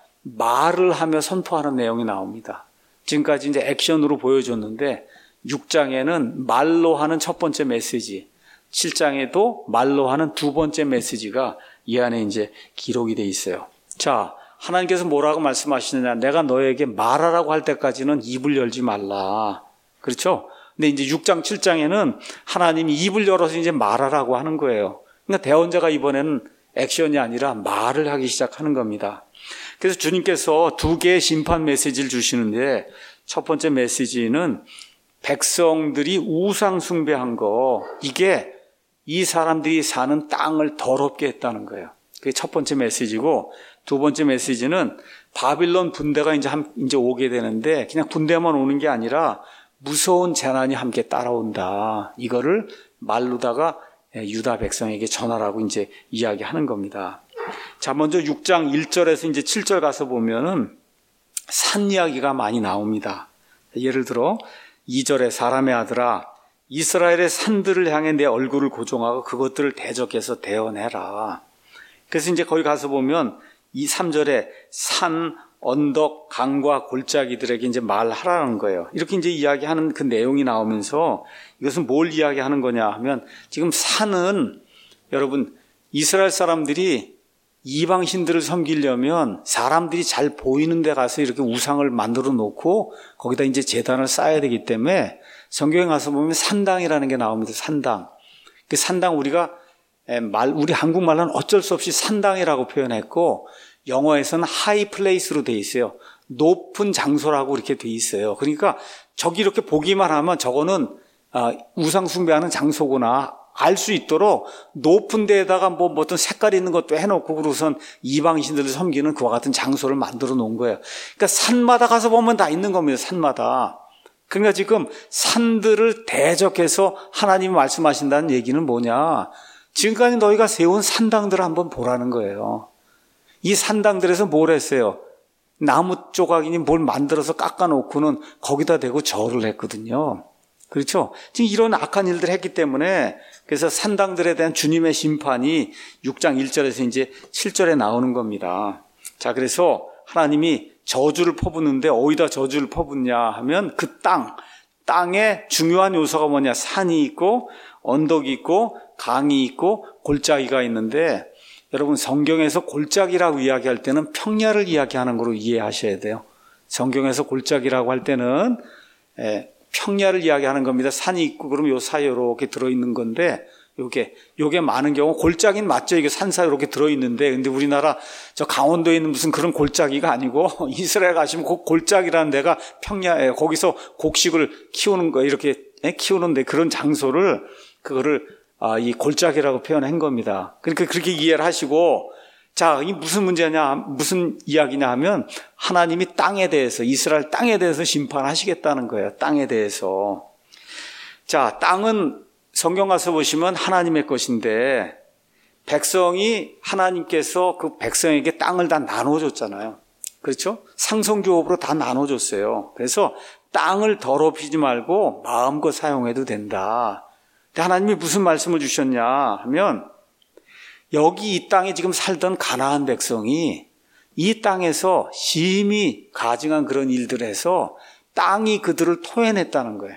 말을 하며 선포하는 내용이 나옵니다. 지금까지 이제 액션으로 보여줬는데 육 장에는 말로 하는 첫 번째 메시지, 칠 장에도 말로 하는 두 번째 메시지가 이 안에 이제 기록이 돼 있어요. 자, 하나님께서 뭐라고 말씀하시느냐? 내가 너에게 말하라고 할 때까지는 입을 열지 말라. 그렇죠? 근데 이제 육 장, 칠 장에는 하나님이 입을 열어서 이제 말하라고 하는 거예요. 그러니까 대언자가 이번에는 액션이 아니라 말을 하기 시작하는 겁니다. 그래서 주님께서 두 개의 심판 메시지를 주시는데 첫 번째 메시지는 백성들이 우상 숭배한 거, 이게 이 사람들이 사는 땅을 더럽게 했다는 거예요. 그게 첫 번째 메시지고, 두 번째 메시지는 바빌론 분대가 이제 한, 이제 오게 되는데 그냥 분대만 오는 게 아니라 무서운 재난이 함께 따라온다. 이거를 말로다가 유다 백성에게 전하라고 이제 이야기하는 겁니다. 자, 먼저 육 장 일 절에서 이제 칠 절 가서 보면은 산 이야기가 많이 나옵니다. 예를 들어 이 절에 사람의 아들아, 이스라엘의 산들을 향해 내 얼굴을 고정하고 그것들을 대적해서 대언해라. 그래서 이제 거기 가서 보면 이 삼 절에 산, 언덕, 강과 골짜기들에게 이제 말하라는 거예요. 이렇게 이제 이야기하는 그 내용이 나오면서 이것은 뭘 이야기하는 거냐 하면, 지금 산은 여러분 이스라엘 사람들이 이방신들을 섬기려면 사람들이 잘 보이는 데 가서 이렇게 우상을 만들어 놓고 거기다 이제 제단을 쌓아야 되기 때문에 성경에 가서 보면 산당이라는 게 나옵니다. 산당. 그 산당 우리가 말, 우리 한국말로는 어쩔 수 없이 산당이라고 표현했고, 영어에서는 하이 플레이스로 돼 있어요. 높은 장소라고 이렇게 돼 있어요. 그러니까 저기 이렇게 보기만 하면 저거는 우상 숭배하는 장소구나 알 수 있도록 높은 데에다가 뭐 어떤 색깔 있는 것도 해놓고 그러고선 이방신들을 섬기는 그와 같은 장소를 만들어 놓은 거예요. 그러니까 산마다 가서 보면 다 있는 겁니다. 산마다. 그러니까 지금 산들을 대적해서 하나님이 말씀하신다는 얘기는 뭐냐? 지금까지 너희가 세운 산당들을 한번 보라는 거예요. 이 산당들에서 뭘 했어요? 나무 조각이니 뭘 만들어서 깎아놓고는 거기다 대고 절을 했거든요. 그렇죠? 지금 이런 악한 일들을 했기 때문에, 그래서 산당들에 대한 주님의 심판이 육 장 일 절에서 이제 칠 절에 나오는 겁니다. 자, 그래서 하나님이 저주를 퍼붓는데 어디다 저주를 퍼붓냐 하면 그 땅, 땅에 중요한 요소가 뭐냐? 산이 있고 언덕이 있고 강이 있고 골짜기가 있는데, 여러분 성경에서 골짜기라고 이야기할 때는 평야를 이야기하는 거로 이해하셔야 돼요. 성경에서 골짜기라고 할 때는 평야를 이야기하는 겁니다. 산이 있고 그러면 요 사이에 이렇게 들어있는 건데, 요게 요게 많은 경우 골짜기는 맞죠. 이게 산 사이에 이렇게 들어있는데, 근데 우리나라 저 강원도에 있는 무슨 그런 골짜기가 아니고 이스라엘 가시면 그 골짜기라는 데가 평야에, 거기서 곡식을 키우는 거 이렇게 키우는데 그런 장소를 그거를 아, 이 골짜기라고 표현한 겁니다. 그러니까 그렇게 이해를 하시고, 자, 이 무슨 문제냐, 무슨 이야기냐 하면 하나님이 땅에 대해서, 이스라엘 땅에 대해서 심판하시겠다는 거예요. 땅에 대해서. 자, 땅은 성경 가서 보시면 하나님의 것인데, 백성이 하나님께서 그 백성에게 땅을 다 나눠줬잖아요. 그렇죠? 상성교업으로 다 나눠줬어요. 그래서 땅을 더럽히지 말고 마음껏 사용해도 된다. 하나님이 무슨 말씀을 주셨냐 하면, 여기 이 땅에 지금 살던 가나안 백성이 이 땅에서 심히 가증한 그런 일들을 해서 땅이 그들을 토해냈다는 거예요.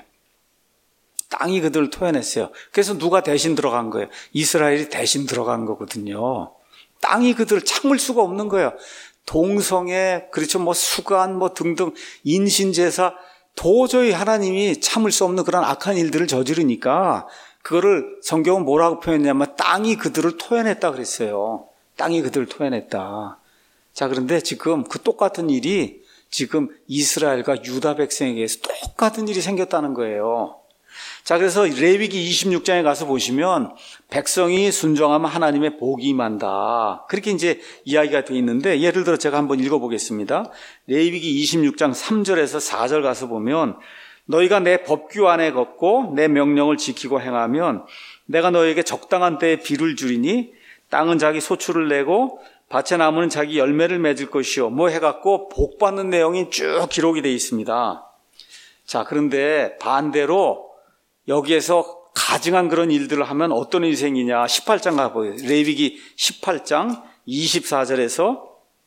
땅이 그들을 토해냈어요. 그래서 누가 대신 들어간 거예요? 이스라엘이 대신 들어간 거거든요. 땅이 그들을 참을 수가 없는 거예요. 동성애, 그렇죠, 뭐 수간, 뭐 등등 인신제사, 도저히 하나님이 참을 수 없는 그런 악한 일들을 저지르니까 그거를 성경은 뭐라고 표현했냐면 땅이 그들을 토해냈다 그랬어요. 땅이 그들을 토해냈다. 자, 그런데 지금 그 똑같은 일이 지금 이스라엘과 유다 백성에게서 똑같은 일이 생겼다는 거예요. 자, 그래서 레위기 이십육 장에 가서 보시면 백성이 순종하면 하나님의 복이 임한다. 그렇게 이제 이야기가 되어 있는데, 예를 들어 제가 한번 읽어보겠습니다. 레위기 이십육 장 삼 절에서 사 절 가서 보면, 너희가 내 법규 안에 걷고 내 명령을 지키고 행하면 내가 너희에게 적당한 때에 비를 주리니 땅은 자기 소출을 내고 밭의 나무는 자기 열매를 맺을 것이요, 뭐 해갖고 복 받는 내용이 쭉 기록이 되어 있습니다. 자, 그런데 반대로 여기에서 가증한 그런 일들을 하면 어떤 일이 생기냐. 십팔 장 가보세요. 레위기 십팔 장 이십사 절에서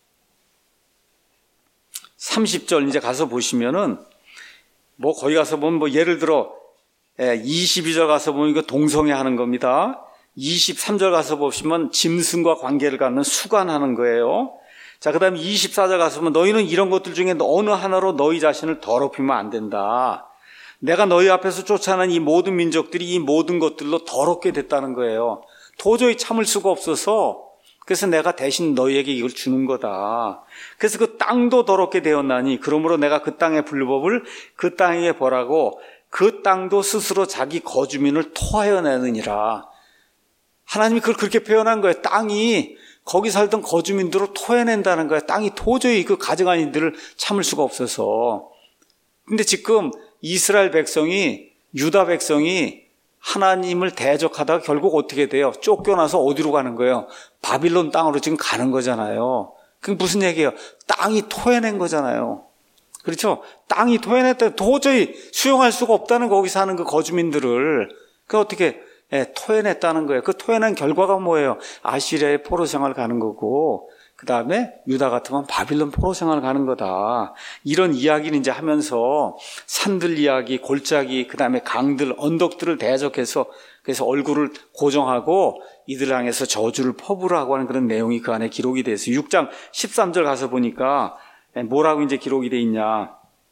삼십 절 이제 가서 보시면은, 뭐 거기 가서 보면 뭐 예를 들어 이십이 절 가서 보면 이거 동성애 하는 겁니다. 이십삼 절 가서 보시면 짐승과 관계를 갖는 수간하는 거예요. 자, 그 다음에 이십사 절 가서 보면 너희는 이런 것들 중에 어느 하나로 너희 자신을 더럽히면 안 된다. 내가 너희 앞에서 쫓아낸 이 모든 민족들이 이 모든 것들로 더럽게 됐다는 거예요. 도저히 참을 수가 없어서 그래서 내가 대신 너희에게 이걸 주는 거다. 그래서 그 땅도 더럽게 되었나니 그러므로 내가 그 땅의 불법을 그 땅에 벌하고 그 땅도 스스로 자기 거주민을 토하여 내느니라. 하나님이 그걸 그렇게 표현한 거예요. 땅이 거기 살던 거주민들을 토해낸다는 거예요. 땅이 도저히 그 가증한 이들을 참을 수가 없어서. 근데 지금 이스라엘 백성이, 유다 백성이 하나님을 대적하다가 결국 어떻게 돼요? 쫓겨나서 어디로 가는 거예요? 바빌론 땅으로 지금 가는 거잖아요. 그게 무슨 얘기예요? 땅이 토해낸 거잖아요. 그렇죠? 땅이 토해냈다. 도저히 수용할 수가 없다는 거기 사는 그 거주민들을. 그 어떻게 예, 토해냈다는 거예요. 그 토해낸 결과가 뭐예요? 아시리아의 포로 생활 가는 거고, 그 다음에 유다 같으면 바빌론 포로 생활 가는 거다. 이런 이야기를 이제 하면서 산들 이야기, 골짜기, 그 다음에 강들, 언덕들을 대적해서 그래서 얼굴을 고정하고 이들 향해서 저주를 퍼부으라고 하는 그런 내용이 그 안에 기록이 되어 있어요. 육 장 십삼 절 가서 보니까 뭐라고 이제 기록이 되어 있냐.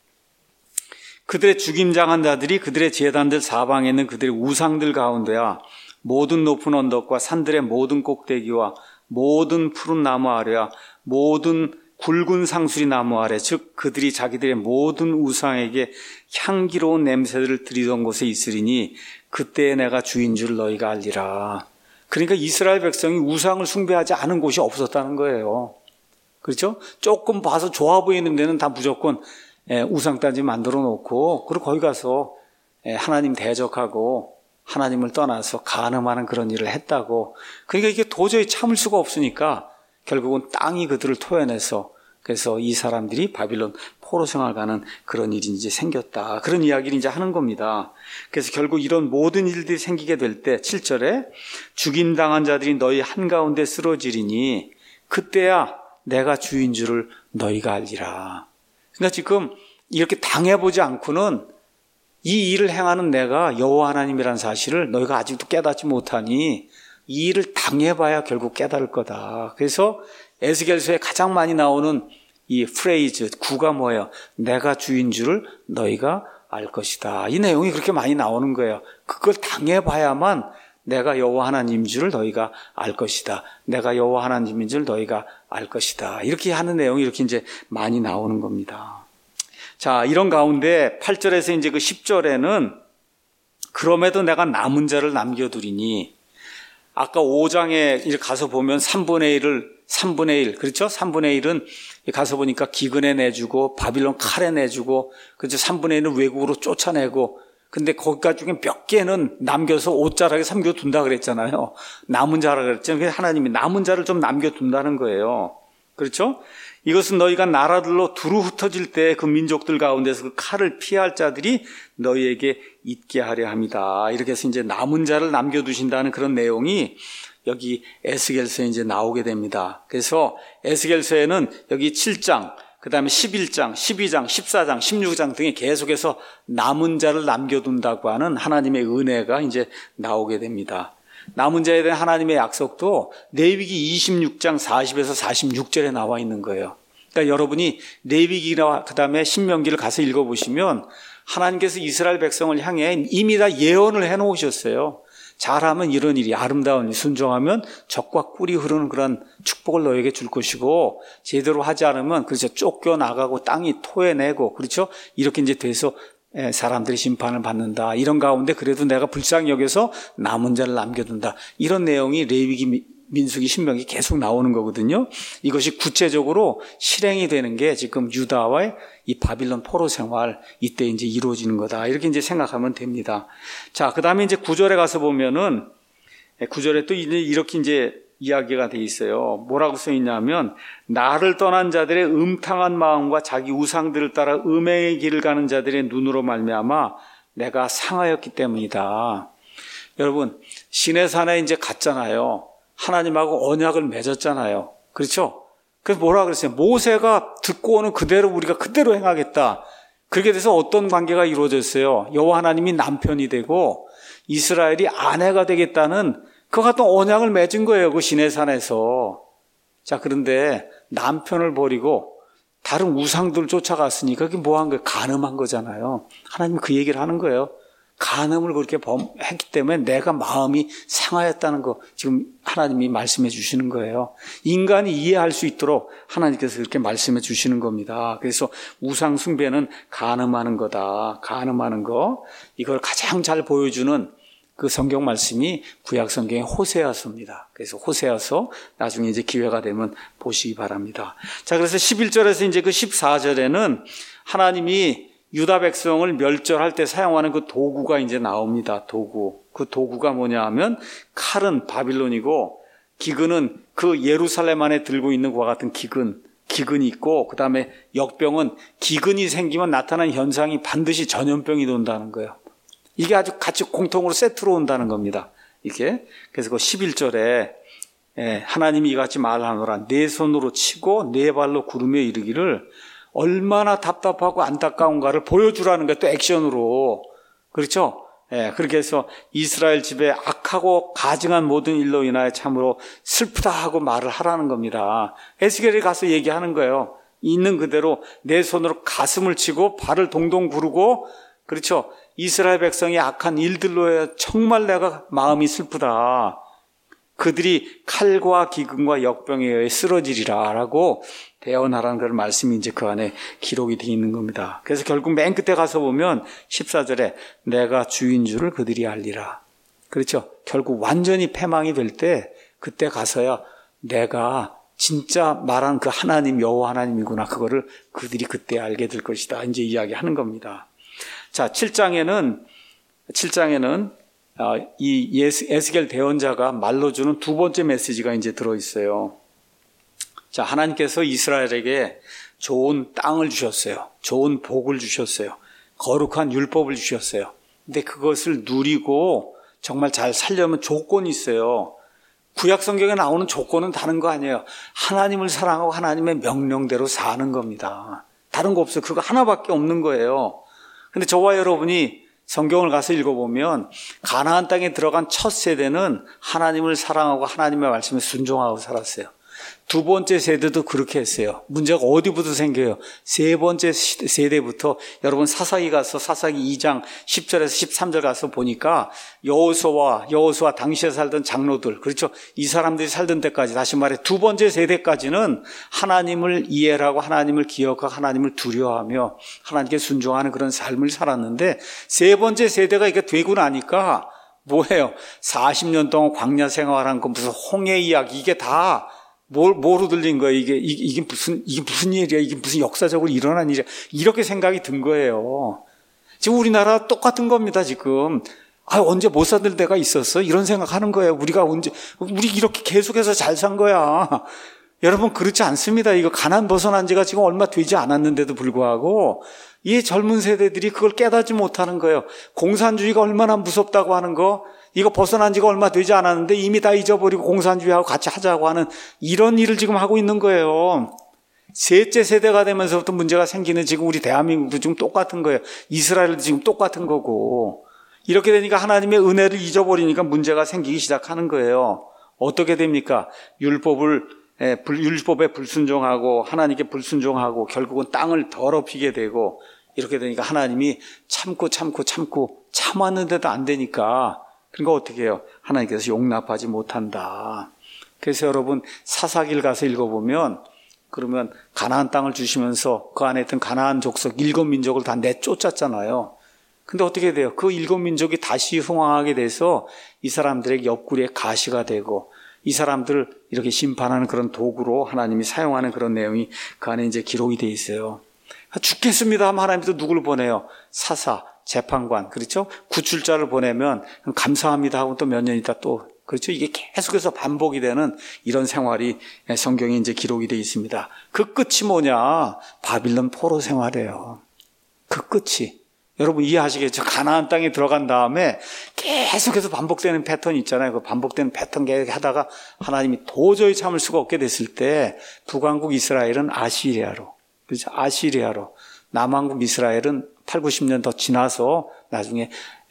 그들의 죽임당한 자들이 그들의 제단들 사방에 있는 그들의 우상들 가운데야 모든 높은 언덕과 산들의 모든 꼭대기와 모든 푸른 나무 아래와 모든 굵은 상수리 나무 아래, 즉 그들이 자기들의 모든 우상에게 향기로운 냄새들을 드리던 곳에 있으리니 그때에 내가 주인 줄 너희가 알리라. 그러니까 이스라엘 백성이 우상을 숭배하지 않은 곳이 없었다는 거예요. 그렇죠? 조금 봐서 좋아 보이는 데는 다 무조건 우상단지 만들어 놓고 그리고 거기 가서 하나님 대적하고 하나님을 떠나서 간음하는 그런 일을 했다고. 그러니까 이게 도저히 참을 수가 없으니까 결국은 땅이 그들을 토해내서 그래서 이 사람들이 바빌론 포로 생활 가는 그런 일이 이제 생겼다. 그런 이야기를 이제 하는 겁니다. 그래서 결국 이런 모든 일들이 생기게 될 때 칠 절에 죽임당한 자들이 너희 한가운데 쓰러지리니 그때야 내가 주인 줄을 너희가 알리라. 그러니까 지금 이렇게 당해보지 않고는 이 일을 행하는 내가 여호와 하나님이라는 사실을 너희가 아직도 깨닫지 못하니 이 일을 당해봐야 결국 깨달을 거다. 그래서 에스겔서에 가장 많이 나오는 이 프레이즈, 구가 뭐예요? 내가 주인 줄을 너희가 알 것이다. 이 내용이 그렇게 많이 나오는 거예요. 그걸 당해봐야만 내가 여호와 하나님인 줄을 너희가 알 것이다. 내가 여호와 하나님인 줄 너희가 알 것이다. 이렇게 하는 내용이 이렇게 이제 많이 나오는 겁니다. 자, 이런 가운데 팔 절에서 이제 그 십 절에는 그럼에도 내가 남은 자를 남겨두리니 아까 오 장에 가서 보면 삼분의 일을 삼분의 일, 그렇죠? 삼분의 일은 가서 보니까 기근에 내주고 바빌론 칼에 내주고 그렇죠? 삼분의 일은 외국으로 쫓아내고 근데 거기가 중에 몇 개는 남겨서 옷자락에 삼겨둔다 그랬잖아요. 남은 자라 그랬잖아요. 하나님이 남은 자를 좀 남겨둔다는 거예요. 그렇죠? 이것은 너희가 나라들로 두루 흩어질 때 그 민족들 가운데서 그 칼을 피할 자들이 너희에게 있게 하려 합니다. 이렇게 해서 이제 남은 자를 남겨두신다는 그런 내용이 여기 에스겔서에 이제 나오게 됩니다. 그래서 에스겔서에는 여기 칠 장, 그 다음에 십일 장, 십이 장, 십사 장, 십육 장 등에 계속해서 남은 자를 남겨둔다고 하는 하나님의 은혜가 이제 나오게 됩니다. 남은 자에 대한 하나님의 약속도 레위기 이십육 장 사십에서 사십육 절에 나와 있는 거예요. 그러니까 여러분이 레위기나 그 다음에 신명기를 가서 읽어보시면 하나님께서 이스라엘 백성을 향해 이미 다 예언을 해놓으셨어요. 잘하면 이런 일이 아름다운 일, 순종하면 적과 꿀이 흐르는 그런 축복을 너에게 줄 것이고 제대로 하지 않으면 그렇죠 쫓겨나가고 땅이 토해내고 그렇죠 이렇게 이제 돼서 사람들이 심판을 받는다. 이런 가운데 그래도 내가 불쌍히 여겨서 남은 자를 남겨둔다. 이런 내용이 레위기, 민수기, 신명기 계속 나오는 거거든요. 이것이 구체적으로 실행이 되는 게 지금 유다와의 이 바빌론 포로 생활 이때 이제 이루어지는 거다. 이렇게 이제 생각하면 됩니다. 자, 그 다음에 이제 구 절에 가서 보면은 구 절에 또 이렇게 이제 이야기가 돼 있어요. 뭐라고 써 있냐면 나를 떠난 자들의 음탕한 마음과 자기 우상들을 따라 음행의 길을 가는 자들의 눈으로 말미암아 내가 상하였기 때문이다. 여러분 시내산에 이제 갔잖아요. 하나님하고 언약을 맺었잖아요. 그렇죠? 그래서 뭐라 그랬어요? 모세가 듣고 오는 그대로 우리가 그대로 행하겠다. 그렇게 돼서 어떤 관계가 이루어졌어요? 여호와 하나님이 남편이 되고 이스라엘이 아내가 되겠다는 그 같은 언약을 맺은 거예요. 그 시내산에서. 자, 그런데 남편을 버리고 다른 우상들 쫓아갔으니까 그게 뭐 한 거예요? 간음한 거잖아요. 하나님이 그 얘기를 하는 거예요. 간음을 그렇게 했기 때문에 내가 마음이 상하였다는 거 지금 하나님이 말씀해 주시는 거예요. 인간이 이해할 수 있도록 하나님께서 그렇게 말씀해 주시는 겁니다. 그래서 우상 숭배는 간음하는 거다. 간음하는 거. 이걸 가장 잘 보여주는 그 성경 말씀이 구약 성경의 호세아서입니다. 그래서 호세아서 나중에 이제 기회가 되면 보시기 바랍니다. 자, 그래서 십일 절에서 이제 그 십사 절에는 하나님이 유다 백성을 멸절할 때 사용하는 그 도구가 이제 나옵니다. 도구. 그 도구가 뭐냐 하면 칼은 바빌론이고 기근은 그 예루살렘 안에 들고 있는 것과 같은 기근. 기근이 있고 그 다음에 역병은 기근이 생기면 나타나는 현상이 반드시 전염병이 돈다는 거예요. 이게 아주 같이 공통으로 세트로 온다는 겁니다. 이게. 그래서 그 십일 절에 하나님이 이같이 말하노라. 내 손으로 치고 내 발로 구르며 이르기를 얼마나 답답하고 안타까운가를 보여주라는 거예요. 또 액션으로. 그렇죠? 예, 그렇게 해서 이스라엘 집에 악하고 가증한 모든 일로 인하여 참으로 슬프다 하고 말을 하라는 겁니다. 에스겔이 가서 얘기하는 거예요. 있는 그대로 내 손으로 가슴을 치고 발을 동동 구르고, 그렇죠? 이스라엘 백성의 악한 일들로 정말 내가 마음이 슬프다. 그들이 칼과 기근과 역병에 의해 쓰러지리라 라고 대언하라는 그런 말씀이 이제 그 안에 기록이 되어 있는 겁니다. 그래서 결국 맨 끝에 가서 보면 십사 절에 내가 주인 줄을 그들이 알리라. 그렇죠. 결국 완전히 패망이 될 때 그때 가서야 내가 진짜 말한 그 하나님 여호와 하나님이구나. 그거를 그들이 그때 알게 될 것이다. 이제 이야기하는 겁니다. 자, 칠 장에는 칠 장에는 이 에스겔 대언자가 말로 주는 두 번째 메시지가 이제 들어 있어요. 자, 하나님께서 이스라엘에게 좋은 땅을 주셨어요. 좋은 복을 주셨어요. 거룩한 율법을 주셨어요. 근데 그것을 누리고 정말 잘 살려면 조건이 있어요. 구약 성경에 나오는 조건은 다른 거 아니에요. 하나님을 사랑하고 하나님의 명령대로 사는 겁니다. 다른 거 없어요. 그거 하나밖에 없는 거예요. 근데 저와 여러분이 성경을 가서 읽어보면 가나안 땅에 들어간 첫 세대는 하나님을 사랑하고 하나님의 말씀에 순종하고 살았어요. 두 번째 세대도 그렇게 했어요. 문제가 어디부터 생겨요? 세 번째 세대부터 여러분 사사기 가서 사사기 이 장 십 절에서 십삼 절 가서 보니까 여호수아와 여호수아 당시에 살던 장로들, 그렇죠? 이 사람들이 살던 때까지, 다시 말해 두 번째 세대까지는 하나님을 이해하고 하나님을 기억하고 하나님을 두려워하며 하나님께 순종하는 그런 삶을 살았는데 세 번째 세대가 이게 되고 나니까 뭐예요? 사십 년 동안 광야 생활한 거 무슨 홍해 이야기 이게 다 뭘, 뭐로 들린 거예요? 이게, 이게, 이게 무슨, 이게 무슨 일이야? 이게 무슨 역사적으로 일어난 일이야? 이렇게 생각이 든 거예요. 지금 우리나라 똑같은 겁니다, 지금. 아, 언제 못 사들 때가 있었어? 이런 생각하는 거예요. 우리가 언제, 우리 이렇게 계속해서 잘 산 거야. 여러분, 그렇지 않습니다. 이거 가난 벗어난 지가 지금 얼마 되지 않았는데도 불구하고, 이 젊은 세대들이 그걸 깨닫지 못하는 거예요. 공산주의가 얼마나 무섭다고 하는 거, 이거 벗어난 지가 얼마 되지 않았는데 이미 다 잊어버리고 공산주의하고 같이 하자고 하는 이런 일을 지금 하고 있는 거예요. 셋째 세대가 되면서부터 문제가 생기는 지금 우리 대한민국도 지금 똑같은 거예요. 이스라엘도 지금 똑같은 거고. 이렇게 되니까 하나님의 은혜를 잊어버리니까 문제가 생기기 시작하는 거예요. 어떻게 됩니까? 율법을, 율법에 불순종하고 하나님께 불순종하고 결국은 땅을 더럽히게 되고 이렇게 되니까 하나님이 참고 참고 참고 참았는데도 안 되니까 그러니까 어떻게 해요? 하나님께서 용납하지 못한다. 그래서 여러분 사사기를 가서 읽어보면 그러면 가나안 땅을 주시면서 그 안에 있던 가나안 족속 일곱 민족을 다 내쫓았잖아요. 근데 어떻게 돼요? 그 일곱 민족이 다시 흥왕하게 돼서 이 사람들의 옆구리에 가시가 되고 이 사람들을 이렇게 심판하는 그런 도구로 하나님이 사용하는 그런 내용이 그 안에 이제 기록이 돼 있어요. 죽겠습니다 하면 하나님이 또 누구를 보내요? 사사, 재판관, 그렇죠? 구출자를 보내면 감사합니다 하고 또 몇 년 있다 또, 그렇죠? 이게 계속해서 반복이 되는 이런 생활이 성경에 이제 기록이 되어 있습니다. 그 끝이 뭐냐? 바빌론 포로 생활이에요. 그 끝이. 여러분 이해하시겠죠? 가나안 땅에 들어간 다음에 계속해서 반복되는 패턴이 있잖아요. 그 반복되는 패턴 계속 하다가 하나님이 도저히 참을 수가 없게 됐을 때 북왕국 이스라엘은 아시리아로, 그렇죠? 아시리아로, 남왕국 이스라엘은 팔, 구십 년 더 지나서 나중에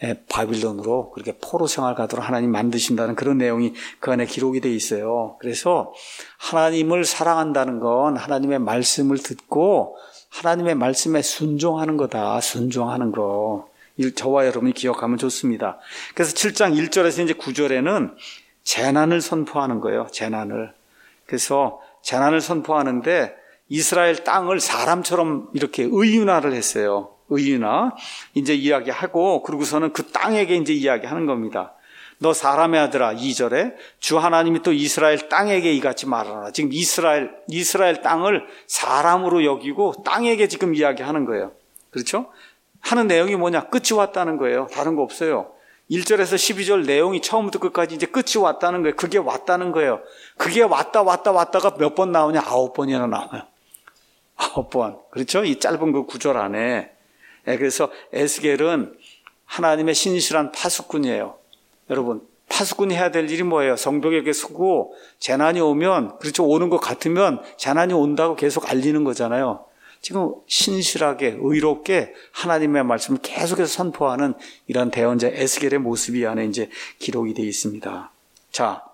바빌론으로 그렇게 포로 생활 가도록 하나님 만드신다는 그런 내용이 그 안에 기록이 되어 있어요. 그래서 하나님을 사랑한다는 건 하나님의 말씀을 듣고 하나님의 말씀에 순종하는 거다. 순종하는 거. 저와 여러분이 기억하면 좋습니다. 그래서 칠 장 일 절에서 이제 구 절에는 재난을 선포하는 거예요. 재난을. 그래서 재난을 선포하는데 이스라엘 땅을 사람처럼 이렇게 의인화를 했어요. 의인화. 이제 이야기하고 그러고서는 그 땅에게 이제 이야기하는 겁니다. 너 사람의 아들아, 이 절에 주 하나님이 또 이스라엘 땅에게 이같이 말하라. 지금 이스라엘, 이스라엘 땅을 사람으로 여기고 땅에게 지금 이야기하는 거예요. 그렇죠? 하는 내용이 뭐냐? 끝이 왔다는 거예요. 다른 거 없어요. 일 절에서 십이 절 내용이 처음부터 끝까지 이제 끝이 왔다는 거예요. 그게 왔다는 거예요. 그게 왔다 왔다 왔다가 몇 번 나오냐? 아홉 번이나 나와요. 아홉 번. 그렇죠? 이 짧은 그 구절 안에. 네, 그래서 에스겔은 하나님의 신실한 파수꾼이에요. 여러분, 파수꾼이 해야 될 일이 뭐예요? 성도에게 서고 재난이 오면, 그렇죠? 오는 것 같으면 재난이 온다고 계속 알리는 거잖아요. 지금 신실하게 의롭게 하나님의 말씀을 계속해서 선포하는 이런 대언자 에스겔의 모습이 안에 이제 기록이 되어 있습니다. 자,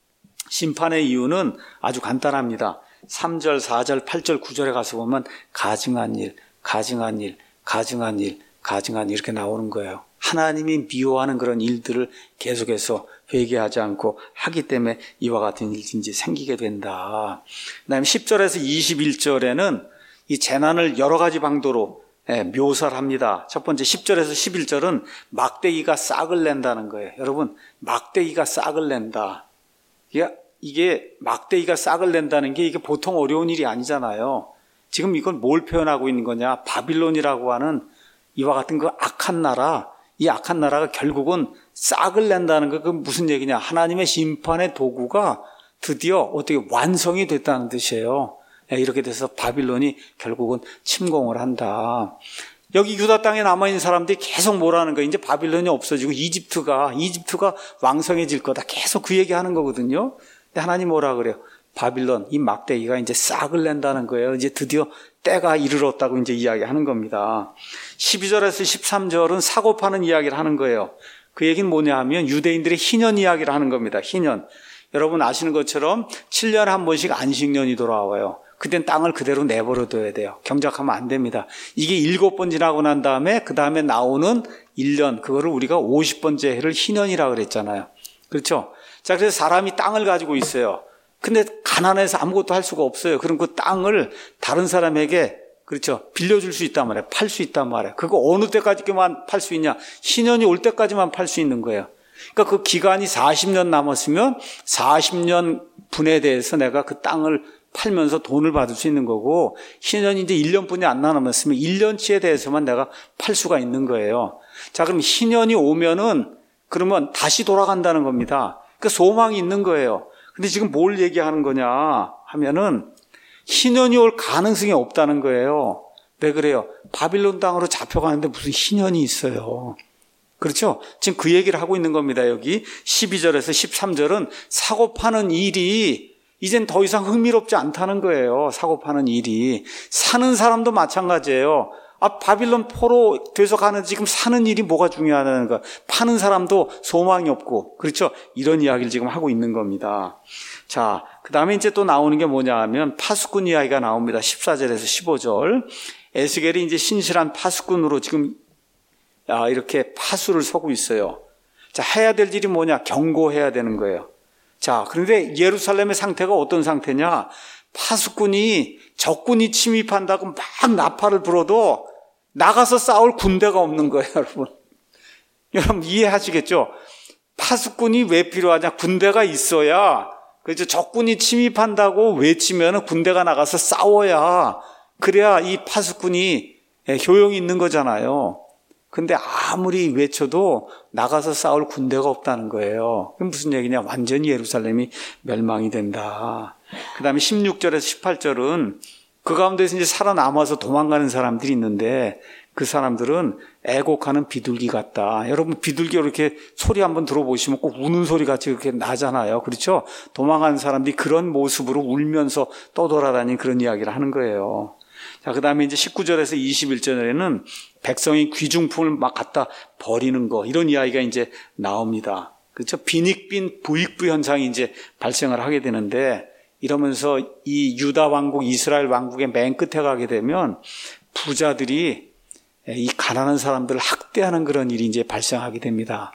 심판의 이유는 아주 간단합니다. 삼 절, 사 절, 팔 절, 구 절에 가서 보면 가증한 일, 가증한 일, 가증한 일, 가증한 일 이렇게 나오는 거예요. 하나님이 미워하는 그런 일들을 계속해서 회개하지 않고 하기 때문에 이와 같은 일이 이제 생기게 된다. 그다음에 십 절에서 이십일 절에는 이 재난을 여러 가지 방도로 묘사를 합니다. 첫 번째 십 절에서 십일 절은 막대기가 싹을 낸다는 거예요. 여러분, 막대기가 싹을 낸다. 이게, 이게 막대기가 싹을 낸다는 게 이게 보통 어려운 일이 아니잖아요. 지금 이건 뭘 표현하고 있는 거냐? 바빌론이라고 하는 이와 같은 그 악한 나라, 이 악한 나라가 결국은 싹을 낸다는 거, 그 무슨 얘기냐? 하나님의 심판의 도구가 드디어 어떻게 완성이 됐다는 뜻이에요. 이렇게 돼서 바빌론이 결국은 침공을 한다. 여기 유다 땅에 남아있는 사람들이 계속 뭐라는 거예요? 이제 바빌론이 없어지고 이집트가, 이집트가 왕성해질 거다. 계속 그 얘기 하는 거거든요. 근데 하나님 뭐라 그래요? 바빌론, 이 막대기가 이제 싹을 낸다는 거예요. 이제 드디어 때가 이르렀다고 이제 이야기하는 겁니다. 십이 절에서 십삼 절은 사고 파는 이야기를 하는 거예요. 그 얘기는 뭐냐 하면 유대인들의 희년 이야기를 하는 겁니다. 희년. 여러분 아시는 것처럼 칠 년에 한 번씩 안식년이 돌아와요. 그땐 땅을 그대로 내버려둬야 돼요. 경작하면 안 됩니다. 이게 일곱 번 지나고 난 다음에 그 다음에 나오는 일 년, 그거를 우리가 오십 번째 해를 희년이라고 그랬잖아요. 그렇죠? 자, 그래서 사람이 땅을 가지고 있어요. 근데 가난해서 아무것도 할 수가 없어요. 그럼 그 땅을 다른 사람에게, 그렇죠, 빌려줄 수 있단 말이에요. 팔 수 있단 말이에요. 그거 어느 때까지만 팔 수 있냐? 희년이 올 때까지만 팔 수 있는 거예요. 그러니까 그 기간이 사십 년 남았으면 사십 년 분에 대해서 내가 그 땅을 팔면서 돈을 받을 수 있는 거고, 희년이 이제 일 년뿐이 안 남았으면 일 년치에 대해서만 내가 팔 수가 있는 거예요. 자, 그럼 희년이 오면은 그러면 다시 돌아간다는 겁니다. 그러니까 소망이 있는 거예요. 근데 지금 뭘 얘기하는 거냐 하면은 희년이 올 가능성이 없다는 거예요. 왜 그래요? 바빌론 땅으로 잡혀가는데 무슨 희년이 있어요. 그렇죠? 지금 그 얘기를 하고 있는 겁니다. 여기 십이 절에서 십삼 절은 사고 파는 일이 이젠 더 이상 흥미롭지 않다는 거예요. 사고 파는 일이. 사는 사람도 마찬가지예요. 아, 바빌론 포로 돼서 가는 지금 사는 일이 뭐가 중요하다는 거. 파는 사람도 소망이 없고. 그렇죠? 이런 이야기를 지금 하고 있는 겁니다. 자, 그 다음에 이제 또 나오는 게 뭐냐 하면 파수꾼 이야기가 나옵니다. 십사 절에서 십오 절. 에스겔이 이제 신실한 파수꾼으로 지금 아, 이렇게 파수를 서고 있어요. 자, 해야 될 일이 뭐냐? 경고해야 되는 거예요. 자, 그런데 예루살렘의 상태가 어떤 상태냐? 파수꾼이 적군이 침입한다고 막 나팔을 불어도 나가서 싸울 군대가 없는 거예요, 여러분. 여러분 이해하시겠죠? 파수꾼이 왜 필요하냐? 군대가 있어야, 그렇죠? 적군이 침입한다고 외치면 군대가 나가서 싸워야, 그래야 이 파수꾼이 효용이 있는 거잖아요. 근데 아무리 외쳐도 나가서 싸울 군대가 없다는 거예요. 그게 무슨 얘기냐? 완전히 예루살렘이 멸망이 된다. 그 다음에 십육 절에서 십팔 절은 그 가운데서 이제 살아남아서 도망가는 사람들이 있는데 그 사람들은 애곡하는 비둘기 같다. 여러분 비둘기 이렇게 소리 한번 들어보시면 꼭 우는 소리 같이 이렇게 나잖아요. 그렇죠? 도망가는 사람들이 그런 모습으로 울면서 떠돌아다니는 그런 이야기를 하는 거예요. 자, 그 다음에 이제 십구 절에서 이십일 절에는 백성이 귀중품을 막 갖다 버리는 거, 이런 이야기가 이제 나옵니다. 그렇죠? 빈익빈 부익부 현상이 이제 발생을 하게 되는데, 이러면서 이 유다 왕국, 이스라엘 왕국의 맨 끝에 가게 되면 부자들이 이 가난한 사람들을 학대하는 그런 일이 이제 발생하게 됩니다.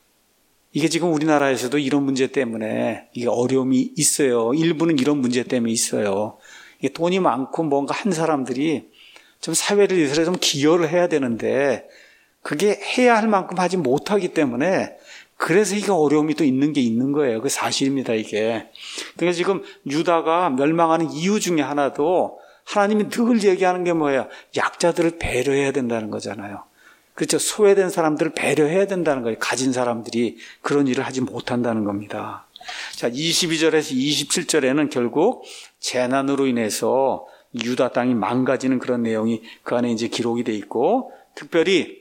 이게 지금 우리나라에서도 이런 문제 때문에 이게 어려움이 있어요. 일부는 이런 문제 때문에 있어요. 이게 돈이 많고 뭔가 한 사람들이 좀 사회를 위해서 좀 기여를 해야 되는데 그게 해야 할 만큼 하지 못하기 때문에 그래서 이게 어려움이 또 있는 게 있는 거예요. 그 사실입니다, 이게. 그러니까 지금 유다가 멸망하는 이유 중에 하나도 하나님이 늘 얘기하는 게 뭐예요? 약자들을 배려해야 된다는 거잖아요. 그렇죠. 소외된 사람들을 배려해야 된다는 거예요. 가진 사람들이 그런 일을 하지 못한다는 겁니다. 자, 이십이 절에서 이십칠 절에는 결국 재난으로 인해서 유다 땅이 망가지는 그런 내용이 그 안에 이제 기록이 돼 있고, 특별히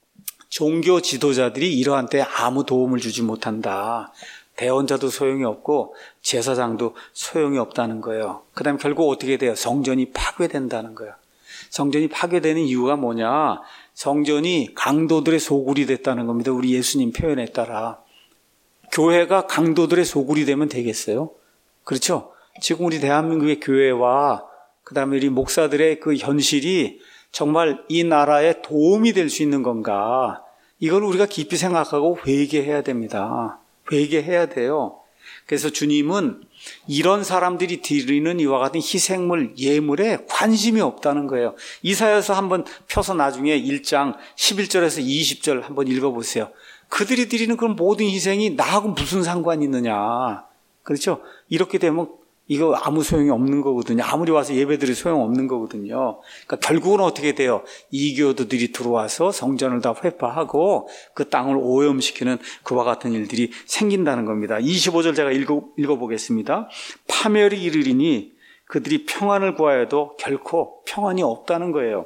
종교 지도자들이 이러한 때에 아무 도움을 주지 못한다. 대언자도 소용이 없고 제사장도 소용이 없다는 거예요. 그 다음에 결국 어떻게 돼요? 성전이 파괴된다는 거예요. 성전이 파괴되는 이유가 뭐냐? 성전이 강도들의 소굴이 됐다는 겁니다. 우리 예수님 표현에 따라. 교회가 강도들의 소굴이 되면 되겠어요? 그렇죠? 지금 우리 대한민국의 교회와 그 다음에 우리 목사들의 그 현실이 정말 이 나라에 도움이 될 수 있는 건가? 이걸 우리가 깊이 생각하고 회개해야 됩니다. 회개해야 돼요. 그래서 주님은 이런 사람들이 드리는 이와 같은 희생물, 예물에 관심이 없다는 거예요. 이사야서 한번 펴서 나중에 일 장 십일 절에서 이십 절 한번 읽어보세요. 그들이 드리는 그런 모든 희생이 나하고 무슨 상관이 있느냐. 그렇죠? 이렇게 되면 이거 아무 소용이 없는 거거든요. 아무리 와서 예배드려도 소용없는 거거든요. 그러니까 결국은 어떻게 돼요? 이교도들이 들어와서 성전을 다 회파하고 그 땅을 오염시키는 그와 같은 일들이 생긴다는 겁니다. 이십오 절 제가 읽어, 읽어보겠습니다. 파멸이 이르리니 그들이 평안을 구하여도 결코 평안이 없다는 거예요.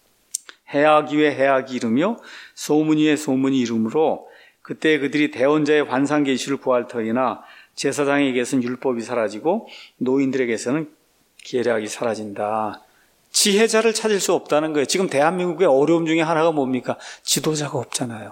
해악 위에 해악이 이르며 소문 위에 소문이 이르므로 그때 그들이 대언자의 환상 계시를 구할 터이나 제사장에게서는 율법이 사라지고 노인들에게서는 계략이 사라진다. 지혜자를 찾을 수 없다는 거예요. 지금 대한민국의 어려움 중에 하나가 뭡니까? 지도자가 없잖아요.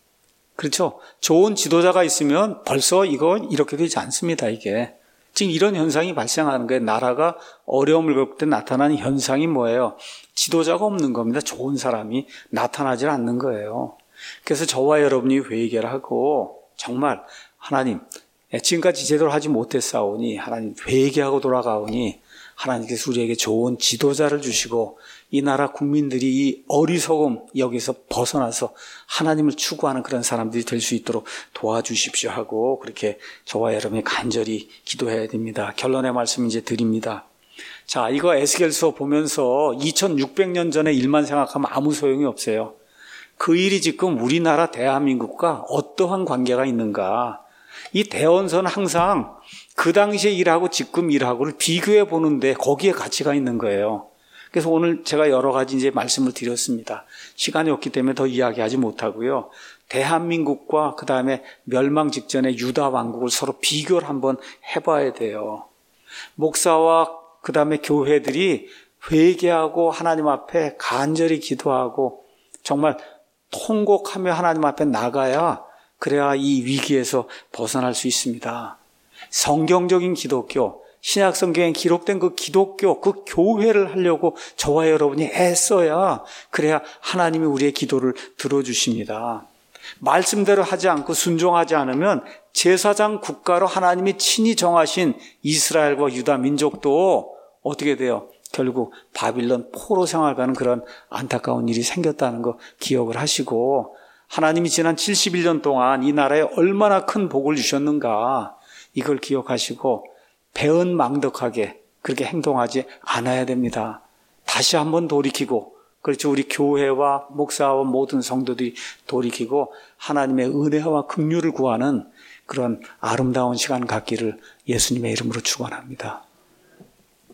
그렇죠? 좋은 지도자가 있으면 벌써 이거 이렇게 되지 않습니다, 이게. 지금 이런 현상이 발생하는 거예요. 나라가 어려움을 겪을 때 나타나는 현상이 뭐예요? 지도자가 없는 겁니다. 좋은 사람이 나타나질 않는 거예요. 그래서 저와 여러분이 회개를 하고 정말 하나님, 지금까지 제대로 하지 못했사오니 하나님 회개하고 돌아가오니 하나님께서 우리에게 좋은 지도자를 주시고 이 나라 국민들이 이 어리석음 여기서 벗어나서 하나님을 추구하는 그런 사람들이 될 수 있도록 도와주십시오 하고 그렇게 저와 여러분이 간절히 기도해야 됩니다. 결론의 말씀 이제 드립니다. 자, 이거 에스겔서 보면서 이천육백 년 전의 일만 생각하면 아무 소용이 없어요. 그 일이 지금 우리나라 대한민국과 어떠한 관계가 있는가? 이 대언서는 항상 그 당시에 일하고 지금 일하고를 비교해 보는데 거기에 가치가 있는 거예요. 그래서 오늘 제가 여러 가지 이제 말씀을 드렸습니다. 시간이 없기 때문에 더 이야기하지 못하고요. 대한민국과 그 다음에 멸망 직전의 유다 왕국을 서로 비교를 한번 해봐야 돼요. 목사와 그 다음에 교회들이 회개하고 하나님 앞에 간절히 기도하고 정말 통곡하며 하나님 앞에 나가야 그래야 이 위기에서 벗어날 수 있습니다. 성경적인 기독교, 신약 성경에 기록된 그 기독교, 그 교회를 하려고 저와 여러분이 애써야 그래야 하나님이 우리의 기도를 들어주십니다. 말씀대로 하지 않고 순종하지 않으면 제사장 국가로 하나님이 친히 정하신 이스라엘과 유다 민족도 어떻게 돼요? 결국 바빌론 포로 생활가는 그런 안타까운 일이 생겼다는 거 기억을 하시고 하나님이 지난 칠십일 년 동안 이 나라에 얼마나 큰 복을 주셨는가 이걸 기억하시고 배은망덕하게 그렇게 행동하지 않아야 됩니다. 다시 한번 돌이키고 그렇죠. 우리 교회와 목사와 모든 성도들이 돌이키고 하나님의 은혜와 긍휼을 구하는 그런 아름다운 시간 갖기를 예수님의 이름으로 축원합니다.